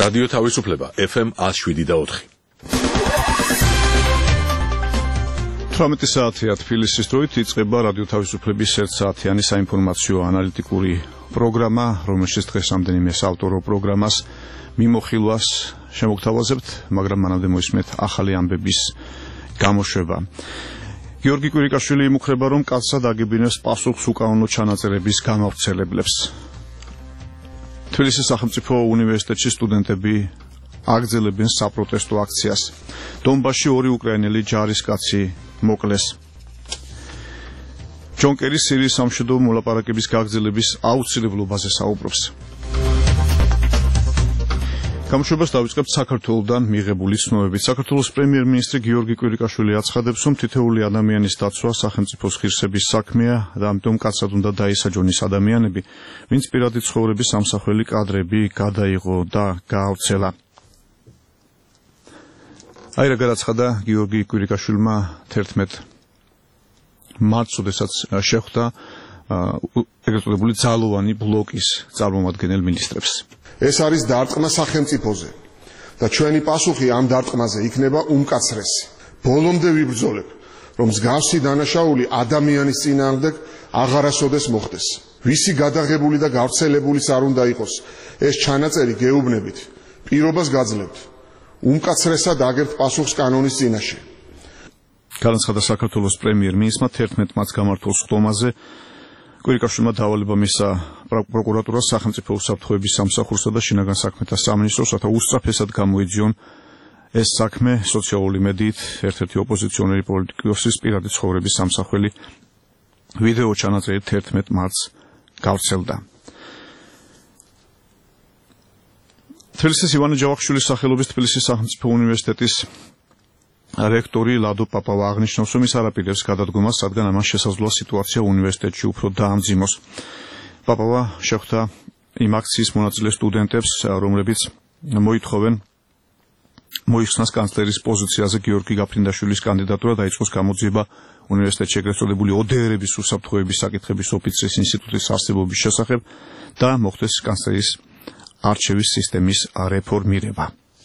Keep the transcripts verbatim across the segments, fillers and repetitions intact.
რადიო თავისუფლება ეფ ემ one oh seven და four. თვრამეტი საათია თბილისის დროით იწყება რადიო თავისუფლების ერთ საათიანი საინფორმაციო ანალიტიკური პროგრამა, რომელშიც დღეს რამდენიმე საავტორო პროგრამას მიმოხილვას შემოგთავაზებთ, მაგრამ მანამდე მოისმენთ ახალი ამბების გამოშვება. გიორგი კვირიკაშვილი იმუქრება, რომ კაცსად აგებინებს პასუხს უკანონო ჩანაწერების გამავრცელებლებს. თბილისის სახელმწიფო უნივერსიტეტში სტუდენტები აგრძელებენ საპროტესტო აქციას. დონბასში ორი უკრაინელი ჯარისკაცი მოკლეს. ჯონ კერი სირიის სამშვიდობო მოლაპარაკების გაგრძელების აუცილებლობაზე საუბრობს. გამოშვებას დავიწყებთ საქართველოსდან მიღებული ცნობებით. საქართველოს პრემიერ-მინისტრი გიორგი კვირიკაშვილი აცხადებს, რომ თითოეული ადამიანის დაცვა სახელმწიფოს ღირსების საქმეა და ამიტომ კაცად უნდა დაისაჯონ ის ადამიანები, ვინც პირადი ცხოვრების სამსახველი კადრები გადაიღო და გაავრცელა. აი რა გადაცხადა გიორგი კვირიკაშვილმა თერთმეტ მარტს, როდესაც შეხვდა ეგრეთ წოდებული ძალოვანი ბლოკის წარმომადგენელ მინისტრებს. ეს არის დარტყმა სახელმწიფოზე და ჩვენი პასუხი ამ დარტყმაზე იქნება უმკაცრესი. ბოლომდე ვიბრძოლებ, რომ მსგავსი დანაშაული ადამიანის წინააღმდეგ აღარასოდეს მოხდეს. ვისი გადაღებული და გავრცელებულიც არ უნდა იყოს ეს ჩანაწერი გეუბნებით, პირობას გაძლევთ. უმკაცრესად აგებთ პასუხს კანონის წინაშე. განაცხადა საქართველოს პრემიერ-მინისტრმა თერთმეტ მარტს გამართულ ხტომაზე. კვირიკაშვილმა დავალება მისცა პროკურატურას, სახელმწიფო უსაფრთხოების სამსახურსა და შინაგან საქმეთა სამინისტროს, რათა უსწრაფესად გამოიძიონ ეს საქმე. სოციალური მედიით ერთ-ერთი ოპოზიციონერი პოლიტიკოსის პირადი ცხოვრების სამსახველი ვიდეო ჩანაწერი თერთმეტ მარტს გავრცელდა. თბილისის ივანე ჯავახიშვილის სახელობის თბილისის სახელმწიფო უნივერსიტეტის რექტორი ლადო პაპავა აღნიშნავს, რომ ის არაპირებს გადადგომას, რადგან ამას შესაძლოა სიტუაცია უნივერსიტეტში უფრო დაამძიმოს. პაპავა შეხვდა იმ აქციის მონაწილე სტუდენტებს, რომლებიც მოითხოვენ მოიხსნას კანცლერის პოზიციაზე გიორგი გაფრინდაშვილის კანდიდატურა, დაიწყოს გამოძიება უნივერსიტეტში ეგრეთ წოდებული ო დე ერების უსაფრთხოების საკითხების ოფიცრის ინსტიტუტის არსებობის შესახებ და მოხდეს კანცლერის არჩევის სისტემის რეფორმირება.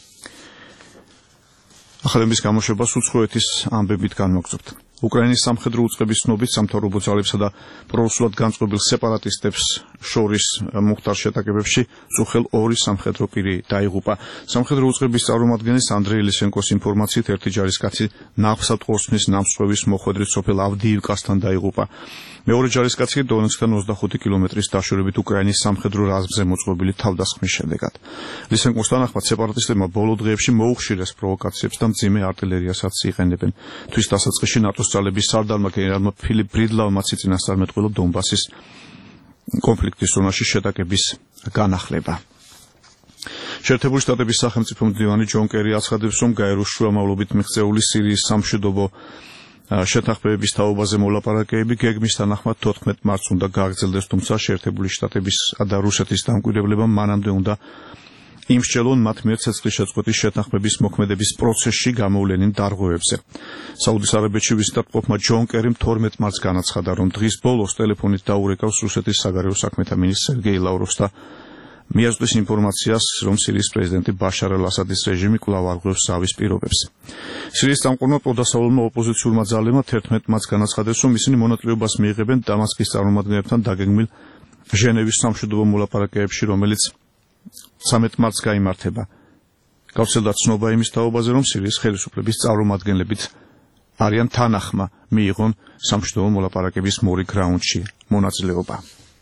ახალების გამოშვებას უცხოეთის ამბებით განმოგწევთ. უკრაინის სამხედრო უწყების ცნობით სამთავრობო ძალებსა და პრორუსულად განწყობილ სეპარატისტებს შორის მუხტარ შეტაკებებში ზუხელ ორი სამხედრო პირი დაიღუპა. სამხედრო უწყების წარმომადგენლის ანდრეი ლისენკოს ინფორმაციით ერთი ჯარისკაცი ნავსად ყორსნის ნამსხვრევის მოხვედრით სოფელ ავდიივკასთან დაიღუპა. მეორე ჯარისკაცი დონეცკთან ოცდახუთი კილომეტრის დაშორებით უკრაინის სამხედრო რაზმზე მოწყობილი თავდასხმის შედეგად. ლისენკოს თანახმად სეპარატისტებმა ბოლო დღეებში მოუხშირეს პროვოკაციებს და მძიმე артиლერიასაც იყენებენ. თვის დასაწყისში ნატოს ძალების სარდალმა გენერალმა ფილიპ ბრიდლავმა წინასწარმეტყველა დონბასის კონფლიქტის ზონაში შეტაკების განახლება. შეერთებული შტატების სახელმწიფო მდივანი ჯონ კერი აცხადებს, რომ გაეროს შუამავლობით მიღწეული სირიის სამშვიდობო შეთანხმებების თაობაზე მოლაპარაკებები გეგმის თანახმად თოთხმეტ მარტს უნდა გააგრძელდეს, თუმცა შეერთებული შტატების და რუსეთის დამკვირვებლებამ მანამდე უნდა იმსჯელონ მათ მიერ ცეცხლის შეწყვეტის შეთანხმების მოქმედების პროცესში გამოვლენილ დარღვევებზე. საუდის არაბეთში ვიზიტირებმა ჯონ კერიმ თორმეტ მარტს განაცხადა, რომ დღის ბოლოს ტელეფონით დაურეკავს რუსეთის საგარეო საქმეთა მინისტრ სერგეი ლავროვს და მიაწვდის ინფორმაციას, რომ სირიის პრეზიდენტი ბაშარ ალ-ასადის რეჟიმი კვლავ არღვევს ზავის პირობებს. სირიის წამყვანმა პროდასავლურმა ოპოზიციურმა ძალებმა თერთმეტ მარტს განაცხადეს, რომ ისინი მონაწილეობას მიიღებენ დამასკის წარმომადგენლებთან დაგეგმილ ჟენევის სამშვიდობო მოლაპარაკებებში, რომელიც ცამეტ მარტს გაიმართება. გავრცელდა ცნობა იმის თაობაზე, რომ სირიის ხელისუფლების წარმომადგენლებიც არიან თანახმა მიიღონ სამშვიდობო მოლაპარაკების მორიგ რაუნდში მონაწილეობა.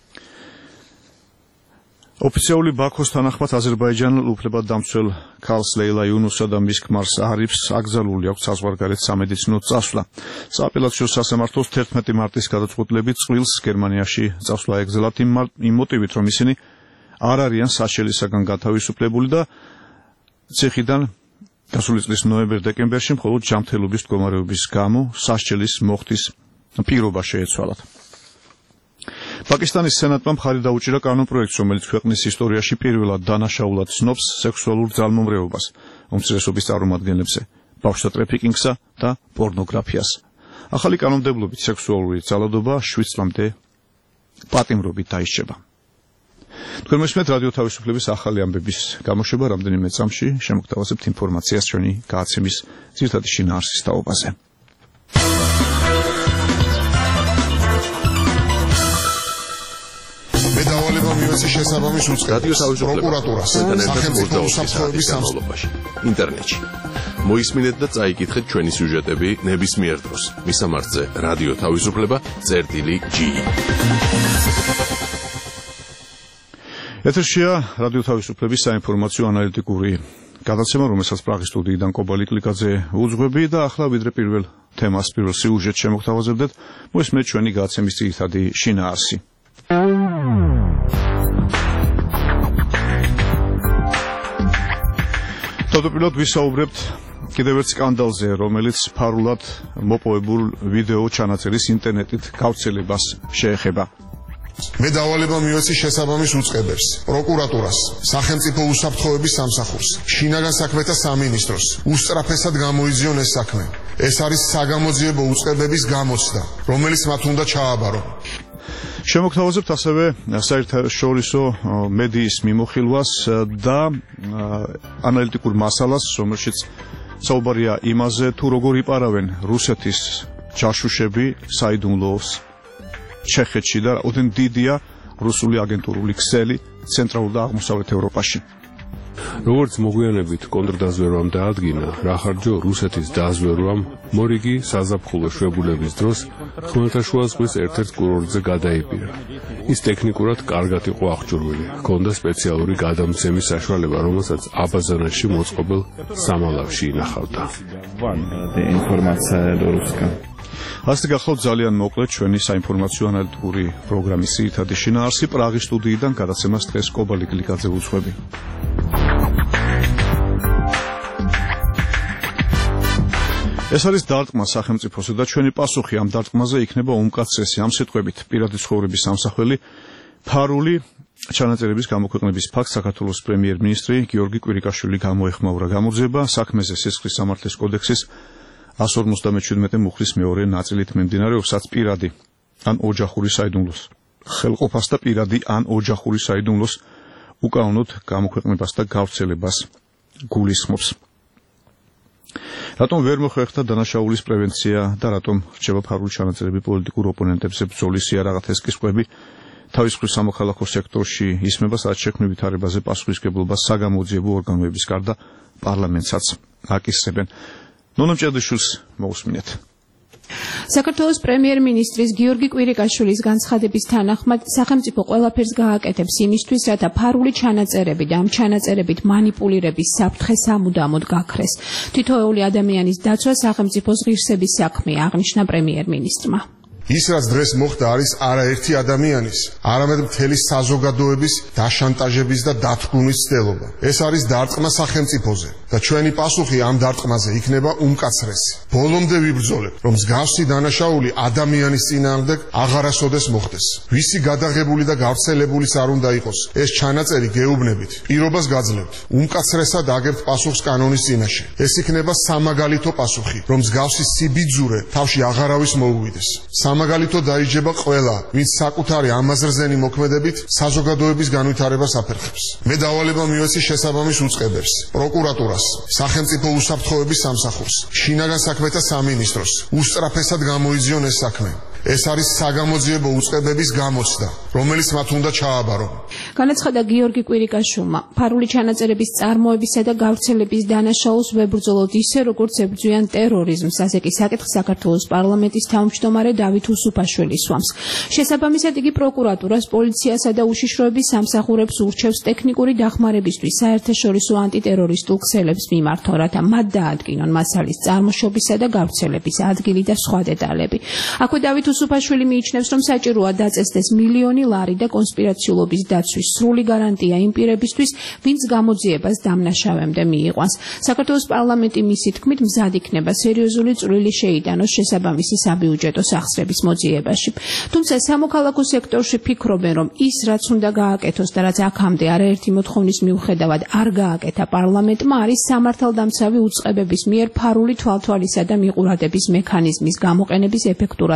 ოფიციალური ბაქოს თანახმად აზერბაიჯანელ უფლებადამცველ ქალს ლეილა იუნუსსა და მის ქმარს არიფს აკრძალული აქვს საზღვარგარეთ სამედიცინო წასვლა. სააპელაციო სასამართლოს თერთმეტი მარტის გადაწყვეტილებით წყვილს გერმანიაში წასვლა ეკრძალათ იმ მოტივით, რომ ისინი არ არიან საშელისაგან გათავისუფლებული და ციხიდან გასული წლის ნოემბერ-დეკემბერში მხოლოდ ჯანმრთელობის მდგომარეობის გამო სასჯელის მოხდის პირობა შეეცვალათ. პაკისტანის სენატმა მხარი დაუჭირა კანონპროექტს, რომელიც ქვეყნის ისტორიაში პირველად დანაშაულად ცნობს სექსუალურ ძალმომრეობას უმცირესობის წარმომადგენლებზე, ბავშვთა ტრაფიკინგსა და პორნოგრაფიას. ახალი კანონმდებლობით სექსუალური ძალადობა შვიდ წლამდე პატიმრობით დაიშჩება. თქვენ მოსმენთ რადიო თავისუფლების ახალი ამბების გამოშვება რამდენიმე წამში შემოგთავაზებთ ინფორმაციას ჩვენი გააცემის ძირითადი შინაარსის თაობაზე. მედავალება მივეცე შესაბამის უწყებას პროკურატურას სახელმწიფო უსაფრთხოების სამსახურში ინტერნეტში მოისმინეთ და წაიკითხეთ ჩვენი სიუჟეტები ნებისმიერ დროს მისამართზე რადიო თავისუფლება წერტილი ჯი ეთერშია რადიო თავისუფლების საინფორმაციო ანალიტიკური გადაცემა, რომელსაც პრაღის სტუდიიდან კობალი კლიკაძე უძღვები და ახლა ვიდრე პირველ თემას, პირველ სიუჟეტს შემოგთავაზებდეთ, მოისმენთ ჩვენი გადაცემის ძირითადი შინაარსი. თავდაპირველად ვისაუბრებთ კიდევ ერთ სკანდალზე, რომელიც ფარულად მოპოვებულ ვიდეო ჩანაწერის ინტერნეტით გავრცელებას შეეხება. მე დავალება მივეცი შესაბამის უწყებას პროკურატურას სახელმწიფო უსაფრთხოების სამსახურს შინაგან საქმეთა სამინისტროს უსწრაფესად გამოიძიონ ეს საქმე ეს არის საგამოძიებო უწყებების გამოცდა რომელიც მათ უნდა ჩააბარონ შემოგთავაზებთ ასევე საერთაშორისო მედიის მიმოხილვას და ანალიტიკურ მასალას, რომელშიც საუბარია იმაზე, თუ როგორ იპარავენ რუსეთის ჯაშუშები საიდუმლოს ჩეხეთში და ოდენ დიდია რუსული აგენტურული ქსელი ცენტრალურ და აღმოსავლეთ ევროპაში. როგორც მოგვიანებით კონტრდაზვერვამ დაადგინა, რა ხარჯო რუსეთის დაზვერვამ მორიგი საზაფხულო შვებულების დროს ხმელთაშუა ზღვის ერთ-ერთ კურორტზე გადაიბირა. ის ტექნიკურად კარგად იყო აღჭურვილი, ჰქონდა სპეციალური გადამცემის საშუალება, რომელსაც აბაზანაში მოწყობილ სამალავში ინახავდა. ასე გახლავთ ძალიან მოკლედ ჩვენი საინფორმაციო ანალიტიკური პროგრამის ძირითადი შინაარსი პრაღის სტუდიიდან გადაცემას დღეს კობალი კლიკაძე უძღვები. ეს არის დარტყმა სახელმწიფოსა და ჩვენი პასუხი ამ დარტყმაზე იქნება უმკაცრესი. ამ სიტყვებით პირადი ცხოვრების სამსახველი ფარული ჩანაწერების გამოქვეყნების ფაქტს საქართველოს პრემიერ-მინისტრი გიორგი კვირიკაშვილი გამოეხმაურა. გამოძიება საქმეზე სისხლის სამართლის კოდექსის εκατს ორმოცდამეჩვიდმეტე მუხლის მეორე ნაწილით მიმდინარეობს, რაც პირადი ან ოჯახური საიდუმლოს ხელყოფას და პირადი ან ოჯახური საიდუმლოს უკანონოდ გამოქვეყნებას და გავრცელებას გულისხმობს. რატომ ვერ მოხერხდა დანაშაულის პრევენცია და რატომ რჩება ფარული ჩანაწერები პოლიტიკურ ოპონენტებზე ბრძოლის იარაღად ეს კისხვები თავის მხრივ სამოქალაქო სექტორში ისმება, სადაც შექმნილ ვითარებაზე პასუხისმგებლობას საგამოძიებო ორგანოების გარდა პარლამენტსაც აკისრებენ. ნონა მჭედაშვილს მოусმინეთ. საქართველოს პრემიერ-მინისტრის გიორგი კვირიკაშვილის განცხადების თანახმად სახელმწიფო ყველაფერს გააკეთებს იმისთვის, რათა ფარული ჩანაწერები და ამ ჩანაწერებით манипуლირების საფრთხე სამუდამოდ გაქრეს. თითოეული ადამიანის დაცვა სახელმწიფოს ღირსების საქმეა, აღნიშნა პრემიერ-მინისტრმა. ის რაც დღეს მოხდა არის არაერთი ადამიანის, არამედ მთელი საზოგადოების დაშანტაჟების და დათქმის ცდელობა. ეს არის დარტყმა სახელმწიფოზე და ჩვენი პასუხი ამ დარტყმაზე იქნება უმკაცრესი. ბოლომდე ვიბრძოლებთ, რომ მსგავსი დანაშაული ადამიანის წინააღმდეგ აღარასოდეს მოხდეს. ვისი გადაღებული და გავრცელებულიც არ უნდა იყოს, ეს ჩანაწერი გეუბნებით, პირობას გაძლევთ. უმკაცრესად აგებთ პასუხს კანონის წინაშე. ეს იქნება სამაგალითო პასუხი, რომ მსგავსი სიბიძურე თავში აღარავის მოუვიდეს. სამაგალითო დაიჯება ყველა, ვინც საკუთარი ამაზრზენი მოქმედებით საზოგადოების განვითარებას აფერხებს. მე დავალება მივეცი შესაბამის უწყებას პროკურატურას სახელმწიფო უსაფრთხოების სამსახურს შინაგან საქმეთა სამინისტროს უსწრაფესად გამოიძიონ ეს საქმე ეს არის საგამოძიებო უწყებების გამოცდა რომელიც მათ უნდა ჩააბარონ. განაცხადა გიორგი კვირიკაშვილმა, ფარული ჩანაწერების წარმოებისა და გავრცელების დანაშაულს ვებრძოლოთ ისე, როგორც ებრძვიან ტერორიზმს, ასე კი საკითხს საქართველოს პარლამენტის თავმჯდომარე დავით უსუფაშვილი სვამს. შესაბამისად იგი პროკურატურას, პოლიციასა და უშიშროების სამსახურებს ურჩევს ტექნიკური დახმარებისთვის საერთაშორისო ანტიტერორისტულ ქსელებს მიმართონ, რათა მათ დაადგინონ მასალის წარმოშობისა და გავრცელების ადგილი და სხვა დეტალები. აქვე დავით უსუფაშვილი მიიჩნევს, რომ საჭიროა დაწესდეს მილიონი ლარი და კონსპირაციულობის დაცვის სრული გარანტია იმ პირებისთვის, ვინც გამოძიებას დამნაშავემდე მიიყვანს. საქართველოს პარლამენტი მისი თქმით მზად იქნება სერიოზული წვლილი შეიტანოს შესაბამისი საბიუჯეტო სახსრების მოძიებაში. თუმცა სამოქალაქო სექტორში ფიქრობენ, რომ ის რაც უნდა გააკეთოს და რაც აქამდე არაერთი მოთხოვნის მიუხედავად არ გააკეთა პარლამენტმა, არის სამართალდამცავი უწყებების მიერ ფარული თვალთვალისა და მიყურადების მექანიზმის გამოყენების ეფექტურად დარეგულირება.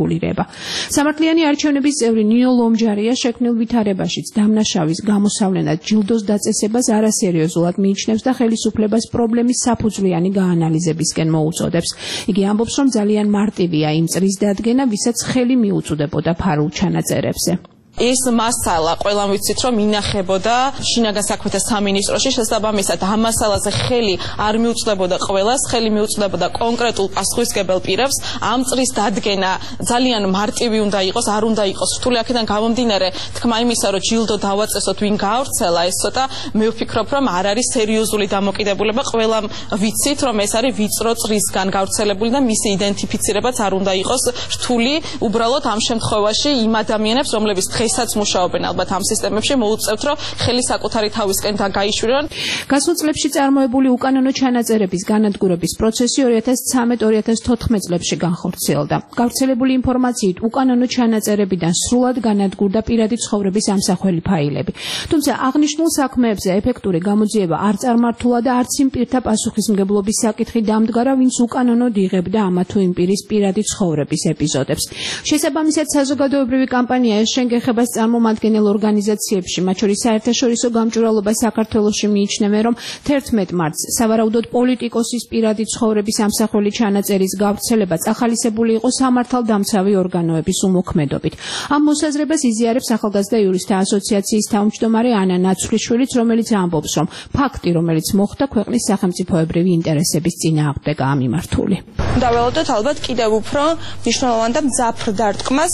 რეგულირება. სამართლიანი არჩევნების წევრი ნინო ლომჯარია შექმნილ ვითარებაშიც დამნაშავის გამოსავლენად ჯილდოს დაწესებას არასერიოზულად მიიჩნევს და ხელისუფლებას პრობლემის საფუძვლიანი გაანალიზებისკენ მოუწოდებს. იგი ამბობს, რომ ძალიან მარტივია იმ წრის დადგენა, ვისაც ხელი მიუწვდებოდა ფარულ ჩანაწერებზე. ეს მასალა ყველამ ვიცით რომ ინახებოდა შინაგან საქმეთა სამინისტროში, შესაბამისად ამ მასალაზე ხელი არ მიუწვდებოდა ყველას, ხელი მიუწვდებოდა კონკრეტულ პასუხისმგებელ პირებს. ამ წრის დადგენა ძალიან მარტივი უნდა იყოს, არ უნდა იყოს რთული. აქედან გამომდინარე, თქმა იმისა, რომ ჯილდო დავაწესოთ ვინ გაავრცელა, ეს ცოტა მე ვფიქრობ, რომ არ არის სერიოზული დამოკიდებულება. ყველამ ვიცით, რომ ეს არის ვიწრო წრისგან გავრცელებული და მისი იდენტიფიცირებაც არ უნდა იყოს რთული. უბრალოდ ამ შემთხვევაში იმ ადამიანებს, რომლებიც ესაც მუშაობენ ალბათ ამ სისტემებში, მოუწევთ, რომ ხელი საკუთარი თავისკენ დაგაიშვირონ. გასულ წლებში წარმოებული უკანონო ჩანაწერების განადგურების პროცესი ორი ათას ცხრამეტ ორი ათას თოთხმეტ წლებში განხორციელდა. გავრცელებული ინფორმაციით უკანონო ჩანაწერებიდან სრულად განადგურდა პირადი ცხოვრების ამსახველი ფაილები. თუმცა აღნიშნულ საქმეებზე ეფექტური გამოძიება არ წარმართულა და არც იმ პირთა პასუხისმგებლობის საკითხი დამდგარა, ვინც უკანონოდ იღებდა ამა თუ იმ პირის პირადი ცხოვრების ეპიზოდებს. შესაბამისად, საზოგადოებრივი კამპანია ეს შენგეხება წარმომადგენელ ორგანიზაციებში, მათ შორის საერთაშორისო გამჭვირვალობა საქართველოში მიიჩნევენ, რომ თერთმეტ მარტს სავარაუდოდ პოლიტიკოსის პირადი ცხოვრების ამსახველი ჩანაწერის გავრცელება წახალისებული იყო სამართალდამცავი ორგანოების უმოქმედობით. ამ მოსაზრებას იზიარებს ახალგაზრდა იურისტთა ასოციაციის თავმჯდომარე ანა ნაცვლიშვილიც, რომელიც ამბობს, რომ ფაქტი, რომელიც მოხდა, ქვეყნის სახელმწიფოებრივი ინტერესების წინააღმდეგაა მიმართული. დაველოდოთ ალბათ კიდევ უფრო მნიშვნელოვან და მძაფრ დარტყმას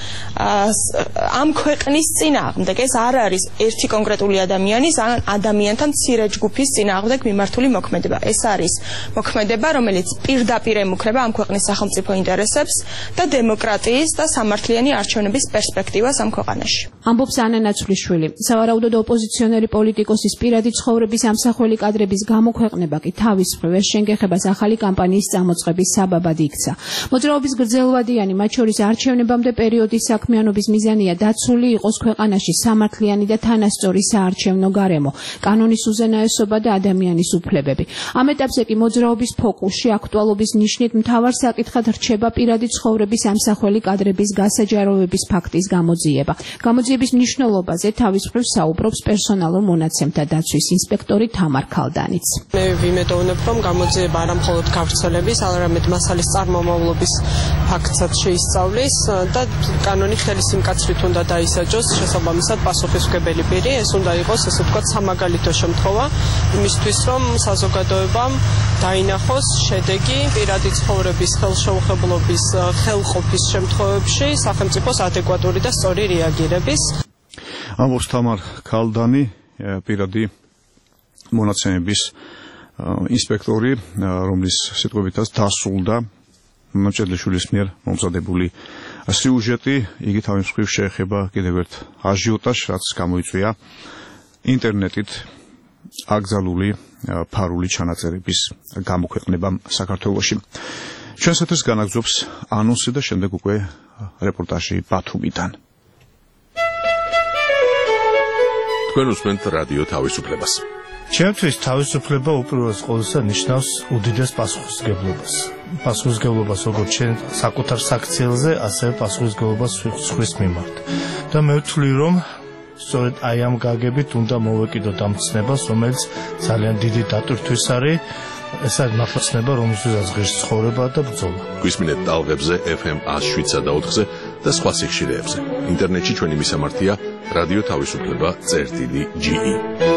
ამ ქვეყნის წინააღმდეგ. ეს არ არის ერთი კონკრეტული ადამიანის ან ადამიანთა მცირე ჯგუფის წინააღმდეგ მიმართული მოქმედება. ეს არის მოქმედება, რომელიც პირდაპირ ემუქრება ამ ქვეყნის სახელმწიფო ინტერესებს და დემოკრატიის და სამართლიანი არჩევნების პერსპექტივას ამ ქვეყანაში. ამბობს ანა ნაცვლიშვილი. სავარაუდოდ ოპოზიციონერი პოლიტიკოსის პირადი ცხოვრების ამსახველი კადრების გამოქვეყნება კი თავის მხრივ ეს შენგეხებას ახალი კამპანიის წამოწყების საბაბად იქცა. მოძრაობის გრძელვადიანი, მათ შორის არჩევნებამდე პერიოდის საქმიანობის მიზანია დაცული იყოს ქვეყანაში სამართლიანი და თანასწორი საარჩევნო გარემო, კანონის უზენაესობა და ადამიანის უფლებები. ამ ეტაპზე კი მოძრაობის ფოკუსში აქტუალობის ნიშნით მთავარ საკითხად რჩება პირადი ცხოვრების ამსახველი კადრების გასაჯაროვების ფაქტის გამოძიება. გამოძიების მნიშვნელობაზე თავის მხრივ საუბრობს პერსონალურ მონაცემთა დაცვის ინსპექტორი თამარ ქალდანიც. მე ვიმედოვნებ, რომ გამოძიება არა მხოლოდ გავრცელების, არამედ მასალის წარმომავლობის ფაქტსაც შეისწავლის და კანონი ხელის იმკაცრით უნდა დაისაჯოს შესაბამისად პასუხისმგებელი პირი. ეს უნდა იყოს, ესე ვთქვათ, სამაგალითო შემთხვევა იმისთვის, რომ საზოგადოებამ დაინახოს შედეგი პირადი ცხოვრების ხელშეუხებლობის ხელყოფის შემთხვევებში სახელმწიფოს ადეკვატური და სწორი რეაგირების. ამბობს თამარ ქალდანი, პირადი მონაცემების ინსპექტორი, რომლის სიტყვებითაც დასრულდა მოჭედლიშვილის მიერ მომზადებული სიუჟეტი. იგი თავის მხრივ შეეხება კიდევ ერთ აჟიოტაჟს, რაც გამოიწვია ინტერნეტით აკრძალული ფარული ჩანაწერების გამოქვეყნებამ საქართველოში. ჩვენს ეთერს განაგრძობს ანონსი და შემდეგ უკვე რეპორტაჟი ბათუმიდან. თქვენ უსმენთ რადიო თავისუფლებას. ჩემთვის თავისუფლება უპირველეს ყოვლისა ნიშნავს უდიდეს პასუხისმგებლობას. პასუხისმგებლობას როგორც ჩვენ საკუთარ საქციელზე, ასევე პასუხისმგებლობას სხვის მიმართ. და მე ვთვლი, რომ სწორედ აი ამ გაგებით უნდა მოვეკიდოთ ამ ცნებას, რომელიც ძალიან დიდი დატვირთვის არის. ეს არის მართლაცნება, რომელსაც ღირს ცხოვრება და ბრძოლა. გვისმინეთ ტალღებზე ეფ ემ ათს შვიდსა და ოთხზე და სხვა სიხშირეებზე. ინტერნეტში ჩვენი მისამართია რადიო თავისუფლება წერტილი ჯი ი.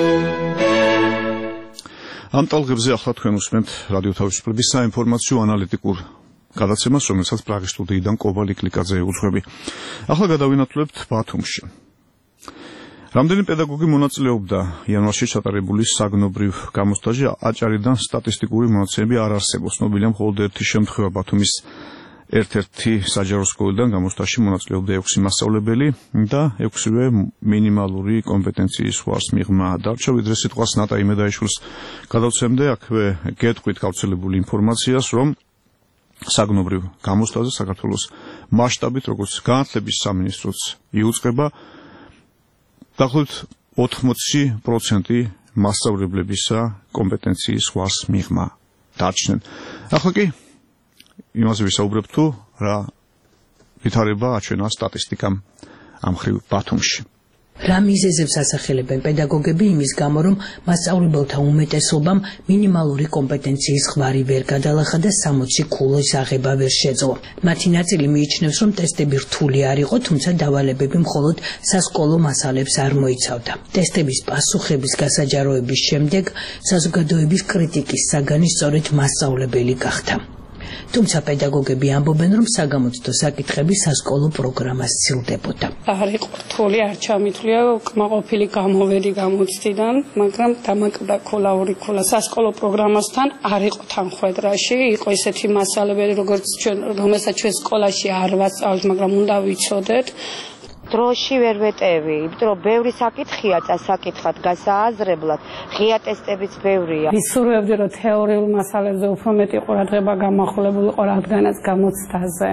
ამ ტალღებზე ახლა თქვენ უსმენთ რადიო თავისუფლების საინფორმაციო ანალიტიკურ გადაცემას, რომელსაც პრაღის სტუდიიდან კობალი კლიკაძე ეუძღვები. ახლა გადავინათლებთ ბათუმში. რამდენი პედაგოგი მონაწილეობდა იანვარში ჩატარებული საგნობრივ გამოსტაჟში, აჭარიდან სტატისტიკური მონაცემები არ არსებობს. ცნობილია მხოლოდ ერთი შემთხვევა ბათუმის ერთ-ერთი საჯარო სკოლიდან გამოსტაჟში მონაწილეობდა ექვსი მასწავლებელი და ექვსივე მინიმალური კომპეტენციის ხوارს მიღმა დარჩა. ვიდრე სიტყვას ნატა იმედაიშვილს გადავცემდე, აქვე გეტყვით გავრცელებული ინფორმაციას, რომ საგნობრივ გამოსტაჟზე საქართველოს მასშტაბით, როგორც განათლების სამინისტროც იუწყება, დაახლოებით ოთხმოცი პროცენტი მასწავლებლებისა კომპეტენციის ხوارს მიღმა დარჩნენ. ახლა კი იმაზე ვისაუბრებ თუ რა ვითარება აჩვენა სტატისტიკამ ამ ხრივ ბათუმში. რა მიზეზებს ასახელებენ პედაგოგები იმის გამო, რომ მასწავლებელთა უმეტესობამ მინიმალური კომპეტენციის ხვარი ვერ გადალახა და სამოცი ქულის აღება ვერ შეძლო. მათი ნაწილი მიიჩნევს, რომ ტესტები რთული არ იყო, თუმცა დავალებები მხოლოდ სასკოლო მასალებს არ მოიცავდა. ტესტების პასუხების გასაჯაროების შემდეგ საზოგადოების κρიტიკის საგანი სწორედ მასწავლებელი გახდა. თუმცა პედაგოგები ამბობენ, რომ საგამოცდო საკითხები სასკოლო პროგრამას სცილდებოდა. არ იყო რთული, არ ჩამithლია კმაყოფილი გამოვედი გამოცდიდან, მაგრამ დამაკდა ქოლაური ქოლა სასკოლო პროგრამასთან არ იყო თანხვედრაში, იყო ესეთი მასალებები, როგორც ჩვენ, რომელსაც ჩვენ სკოლაში არ ვასწავლეთ, მაგრამ უნდა ვიცოდეთ. დროში ვერ ვეტევი, იმიტომ რომ ბევრი საკითხია წასაკითხად, გასააზრებლად, ღია ტესტებიც ბევრია. ვისურვებდი, რომ თეორიულ მასალებზე უფრო მეტი ყურადღება გამახვილებულიყო, რადგანაც გამოცდაზე.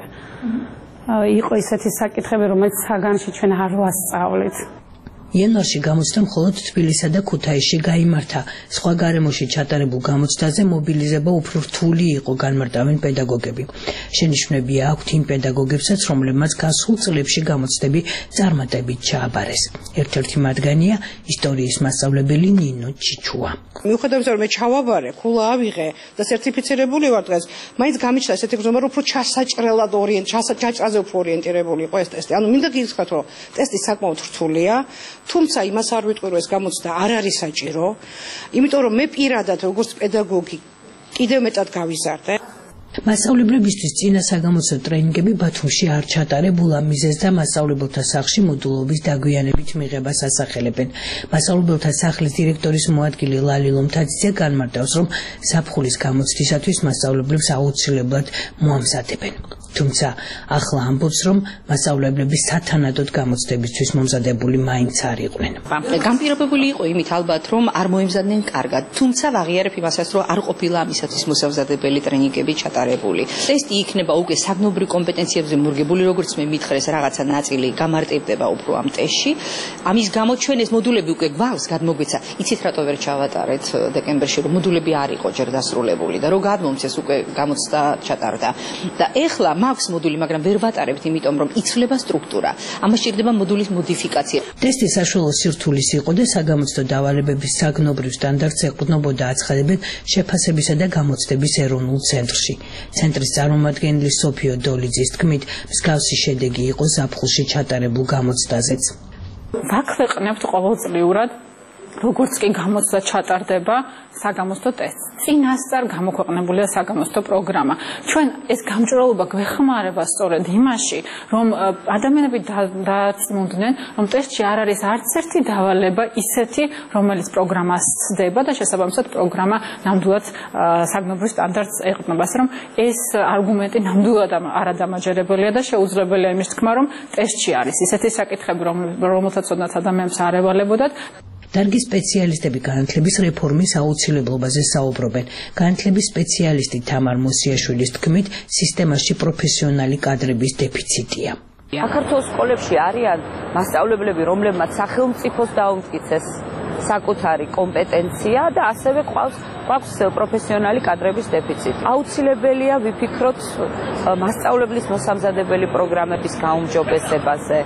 იყო ისეთი საკითხები, რომელიც საგანში ჩვენ არ ვასწავლით. იანვარში გამოცდა მხოლოდ თბილისსა და ქუთაისში გაიმართა. სხვა გარემოში ჩატარებულ გამოცდაზე მობილიზება უფრო რთული იყო, განმარტავენ პედაგოგები. შენიშვნებია აქვთ იმ პედაგოგებსაც, რომლებმაც გასულ წლებში გამოცდები წარმატებით ჩააბარეს. ერთ-ერთი მათგანია ისტორიის მასწავლებელი ნინო ჩიჩუა. მიუხედავად იმისა, რომ მე ჩავაბარე, ქულა ავიღე და სერტიფიცირებული ვარ დღეს, მაინც გამიჩნდა ესეთი გზნობა, რომ უფრო ჩასაჭრელად ორიენტ, ჩაჭრაზე უფრო ორიენტირებული იყო ეს ტესტი. ანუ მინდა გითხრათ, რომ ტესტი საკმაოდ რთულია. თუმცა იმას არ ვიტყვი, რომ ეს გამოცდა არ არის საჭირო, იმიტომ რომ მე პირადად როგორც პედაგოგი კიდევ მეტად გავიზარდე. მასწავლებლებისთვის წინა საგამოცდო ტრენინგები ბათუმში არ ჩატარებულა, მიზეზდა მასწავლებელთა სახლში მოდულობის დაგვიანებით მიღებას ასახელებენ. მასწავლებელთა სახლის დირექტორის მოადგილე ლალი ლომთაძე განმარტავს, რომ ზაფხულის გამოცდისათვის მასწავლებლებს აუცილებლად მოამზადებენ. თუმცა ახლა ამბობს, რომ მასწავლებლები სათანადოდ გამოცდებისთვის მომზადებული მაინც არ იყვნენ. განპირობებული იყო იმით ალბათ, რომ არ მოემზადნენ კარგად, თუმცა ვაღიარებ იმასაც, რომ არ ყოფილა ამისათვის მოსამზადებელი ტრენინგები ჩატარებული. ტესტი იქნება უკვე საგნობრივ კომპეტენციებზე მორგებული, როგორც მე მითხრეს, რაღაცა ნაწილი გამარტივდება უფრო ამ ტესტში. ამის გამო ჩვენ ეს მოდულები უკვე გვაქვს გადმოგვეცა. იცით რატო ვერ ჩავატარეთ დეკემბერში, რომ მოდულები არ იყო ჯერ დასრულებული და რო გადმომცეს უკვე გამოცდა ჩატარდა. და ეხლა მაქვს მოდული, მაგრამ ვერ ვატარებთ, იმიტომ რომ იცვლება სტრუქტურა. ამას სჭირდება მოდულის მოდიფიკაცია. ტესტი საშუალო სირთულის იყო და საგამოცდო დავალებების საგნობრივ სტანდარტს ეყრდნობოდა, აცხადებენ შეფასებისა და გამოცდების ეროვნულ ცენტრში. ცენტრის წარმომადგენელი სოფიო დოლიძის თქმით, მსგავსი შედეგი იყო ზაფხულში ჩატარებულ გამოცდაზეც. ვაქვეყნებთ ყოველწლიურად, როგორც კი გამოცდა ჩატარდება საგამოცდო ტესტი. წინასწარ გამოქვეყნებულია საგამოცდო პროგრამა. ჩვენ ეს გამჭრელობა გვეხმარება სწორედ იმაში, რომ ადამიანები დაწმუნდნენ, რომ ტესტში არ არის არც ერთი დავალება ისეთი, რომელიც პროგრამას ცდება და შესაბამისად პროგრამა ნამდვილად საგნობრივ სტანდარტს ეყრდნობა, ასე რომ ეს არგუმენტი ნამდვილად არადამაჯერებელია და შეუძლებელია იმის თქმა, რომ ტესტში არის ისეთი საკითხები, რომელთაც ოდნავ ადამიანებს არ ევალებოდათ. დარგის სპეციალისტები განათლების რეფორმის აუცილებლობაზე საუბრობენ. განათლების სპეციალისტი თამარ მოსიაშვილის თქმით, სისტემაში პროფესიონალი კადრების დეფიციტია. საქართველოს სკოლებში არიან მასწავლებლები, რომლებმაც სახელმწიფოს დაუმტკიცეს საკუთარი კომპეტენცია და ასევე ყავს პროფესიონალი კადრების დეფიციტი. აუცილებელია ვიფიქროთ მასწავლებლის მოსამზადებელი პროგრამების გაუმჯობესებაზე.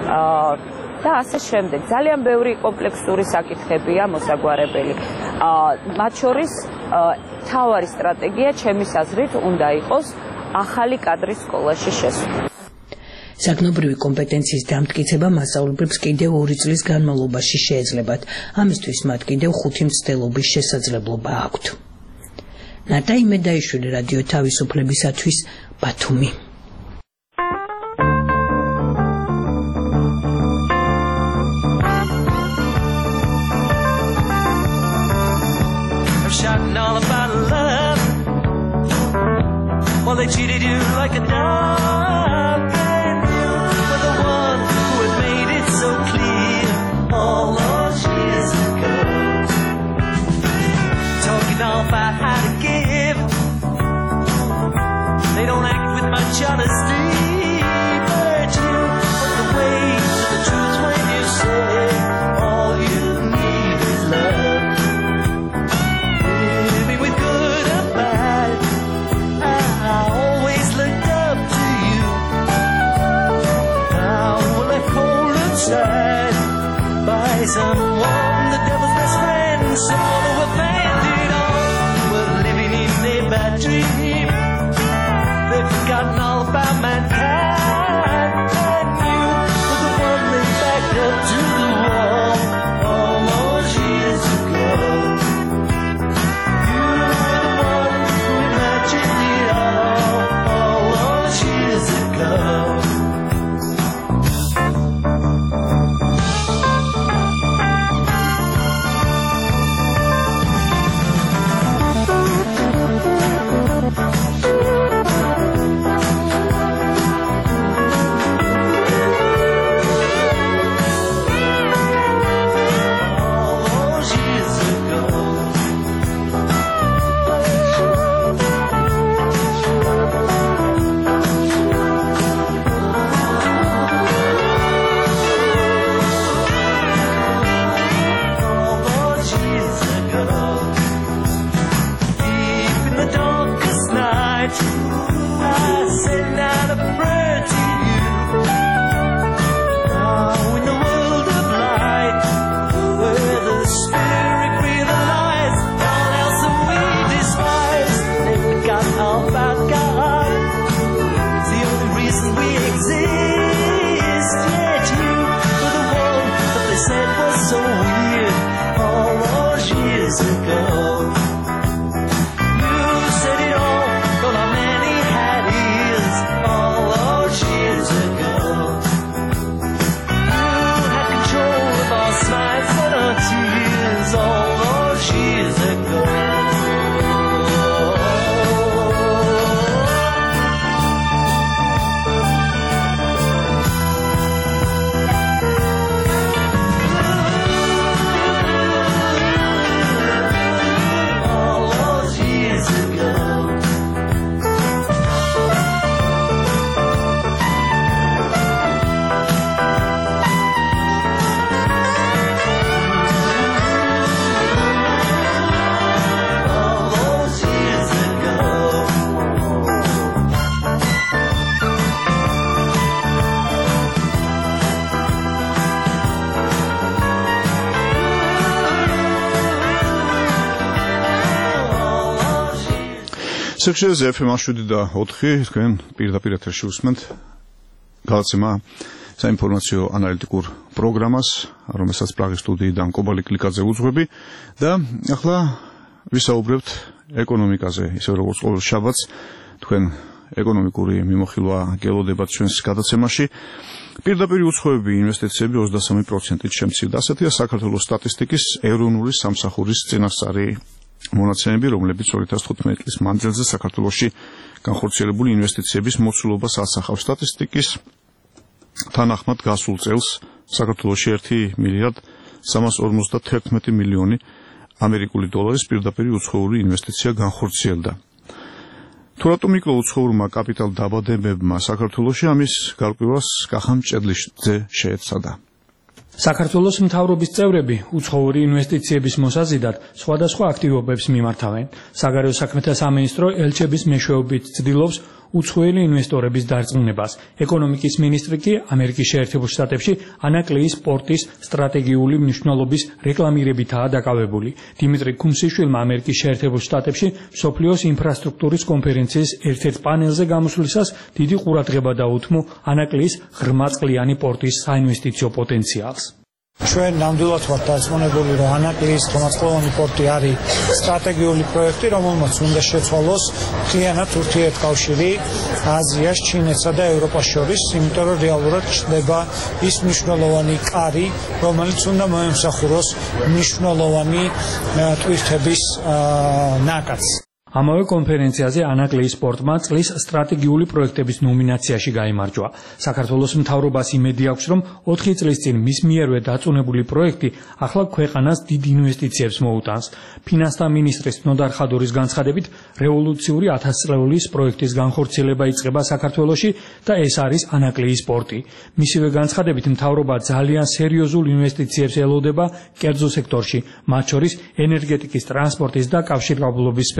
და ასე შემდეგ. ძალიან ბევრი კომპლექსური საკითხებია მოსაგვარებელი. მათ შორის მთავარი სტრატეგია ჩემის აზრით უნდა იყოს ახალი კადრის სკოლაში შესვლა. საგნობრივი კომპეტენციის დამტკიცება მასწავლებლებს კიდევ ორი წლის განმავლობაში შეეძლებათ. ამისთვის მათ კიდევ ხუთი მცდელობის შესაძლებლობა აქვთ. ნატა იმედაიშვილი, რადიო თავისუფლებისათვის, ბათუმი. All about love. Well, they treated you like a dog, and you were the one who had made it so clear all those years ago. Talking all about how to give, they don't act with much honesty, but you put the weight to the truth when you say all you need is love. I always looked up to you. someone, the devil's best friend, someone who abandoned all. We're living in a bad dream. They've forgotten all about mankind, and you were the one they backed up to the wall all those years ago. You were the one who imagined it all all those years ago. სექციაზე ეფ ემ შვიდი და ოთხი თქვენ პირდაპირ ეთერში უსმენთ გადაცემა საინფორმაციო ანალიტიკურ პროგრამას, რომელსაც პრაღის სტუდიიდან კობალი კლიკაძე უძღვები და ახლა ვისაუბრებთ ეკონომიკაზე, ისე როგორც ყოველ შაბათს თქვენ ეკონომიკური მიმოხილვა გელოდებათ ჩვენს გადაცემაში. პირდაპირ უცხოები ინვესტიციები ოცდასამი პროცენტით შემცირდა. ასეთია საქართველოს სტატისტიკის ეროვნული სამსახურის წინასწარი მონაცემები, რომლებიც ორი ათას თხუთმეტი წლის მანძილზე საქართველოში განხორციელებული ინვესტიციების მოცულობას ასახავს. სტატისტიკის თანახმად გასულ წელს საქართველოში ერთი მილიარდ სამას ორმოცდათერთმეტი მილიონი ამერიკული დოლარის პირდაპირ უცხოური ინვესტიცია განხორციელდა. თუ რატომ იკლო უცხოურმა კაპიტალ დაბადებებმა საქართველოში ამის გარკვევას კახამ ჭედლიძე შეეცადა. საქართველოს მთავრობის წევრები უცხოური ინვესტიციების მოსაზიდად სხვადასხვა აქტივობებს მიმართავენ. საგარეო საქმეთა სამინისტრო ელჩების მეშვეობით ცდილობს უცხოელი ინვესტორების დარწმუნებას. ეკონომიკის მინისტრი კი ამერიკის შეერთებულ შტატებში ანაკლიის პორტის სტრატეგიული მნიშვნელობის რეკლამირებითაა დაკავებული. დიმიტრი კუმსიშვილმა ამერიკის შეერთებულ შტატებში მსოფლიოს ინფრასტრუქტურის კონფერენციის ერთ-ერთ პანელზე გამოსვლისას დიდი ყურადღება დაუთმო ანაკლიის ღრმაწყლიანი პორტის საინვესტიციო პოტენციალს. ჩვენ ნამდვილად ვართ დარწმუნებული, რომ ანაკლიის ღრმაწყლიანი პორტი არის სტრატეგიული პროექტი, რომელმაც უნდა შეცვალოს მთლიანად ურთიერთკავშირი აზიას, ჩინეთსა და ევროპას შორის, იმიტომ რომ რეალურად ჩნდება ის მნიშვნელოვანი კარი, რომელიც უნდა მოემსახუროს მნიშვნელოვანი ტვირთების ნაკადს. ამავე კონფერენციაზე ანაკლიის პორტმა წლის სტრატეგიული პროექტების ნომინაციაში გაიმარჯვა. საქართველოს მთავრობას იმედი აქვს, რომ ოთხი წლის წინ მის მიერვე დაწუნებული პროექტი ახლა ქვეყანას დიდ ინვესტიციებს მოუტანს. ფინანსთა მინისტრის ნოდარ ხადურის განცხადებით, რევოლუციური ათასწლეულის პროექტის განხორციელება იწყება საქართველოში და ეს არის ანაკლიის პორტი. მისივე განცხადებით, მთავრობა ძალიან სერიოზულ ინვესტიციებს ელოდება კერძო სექტორში, მათ შორის ენერგეტიკის, ტრანსპორტის და კავშირგაბმულობის სფეროებში.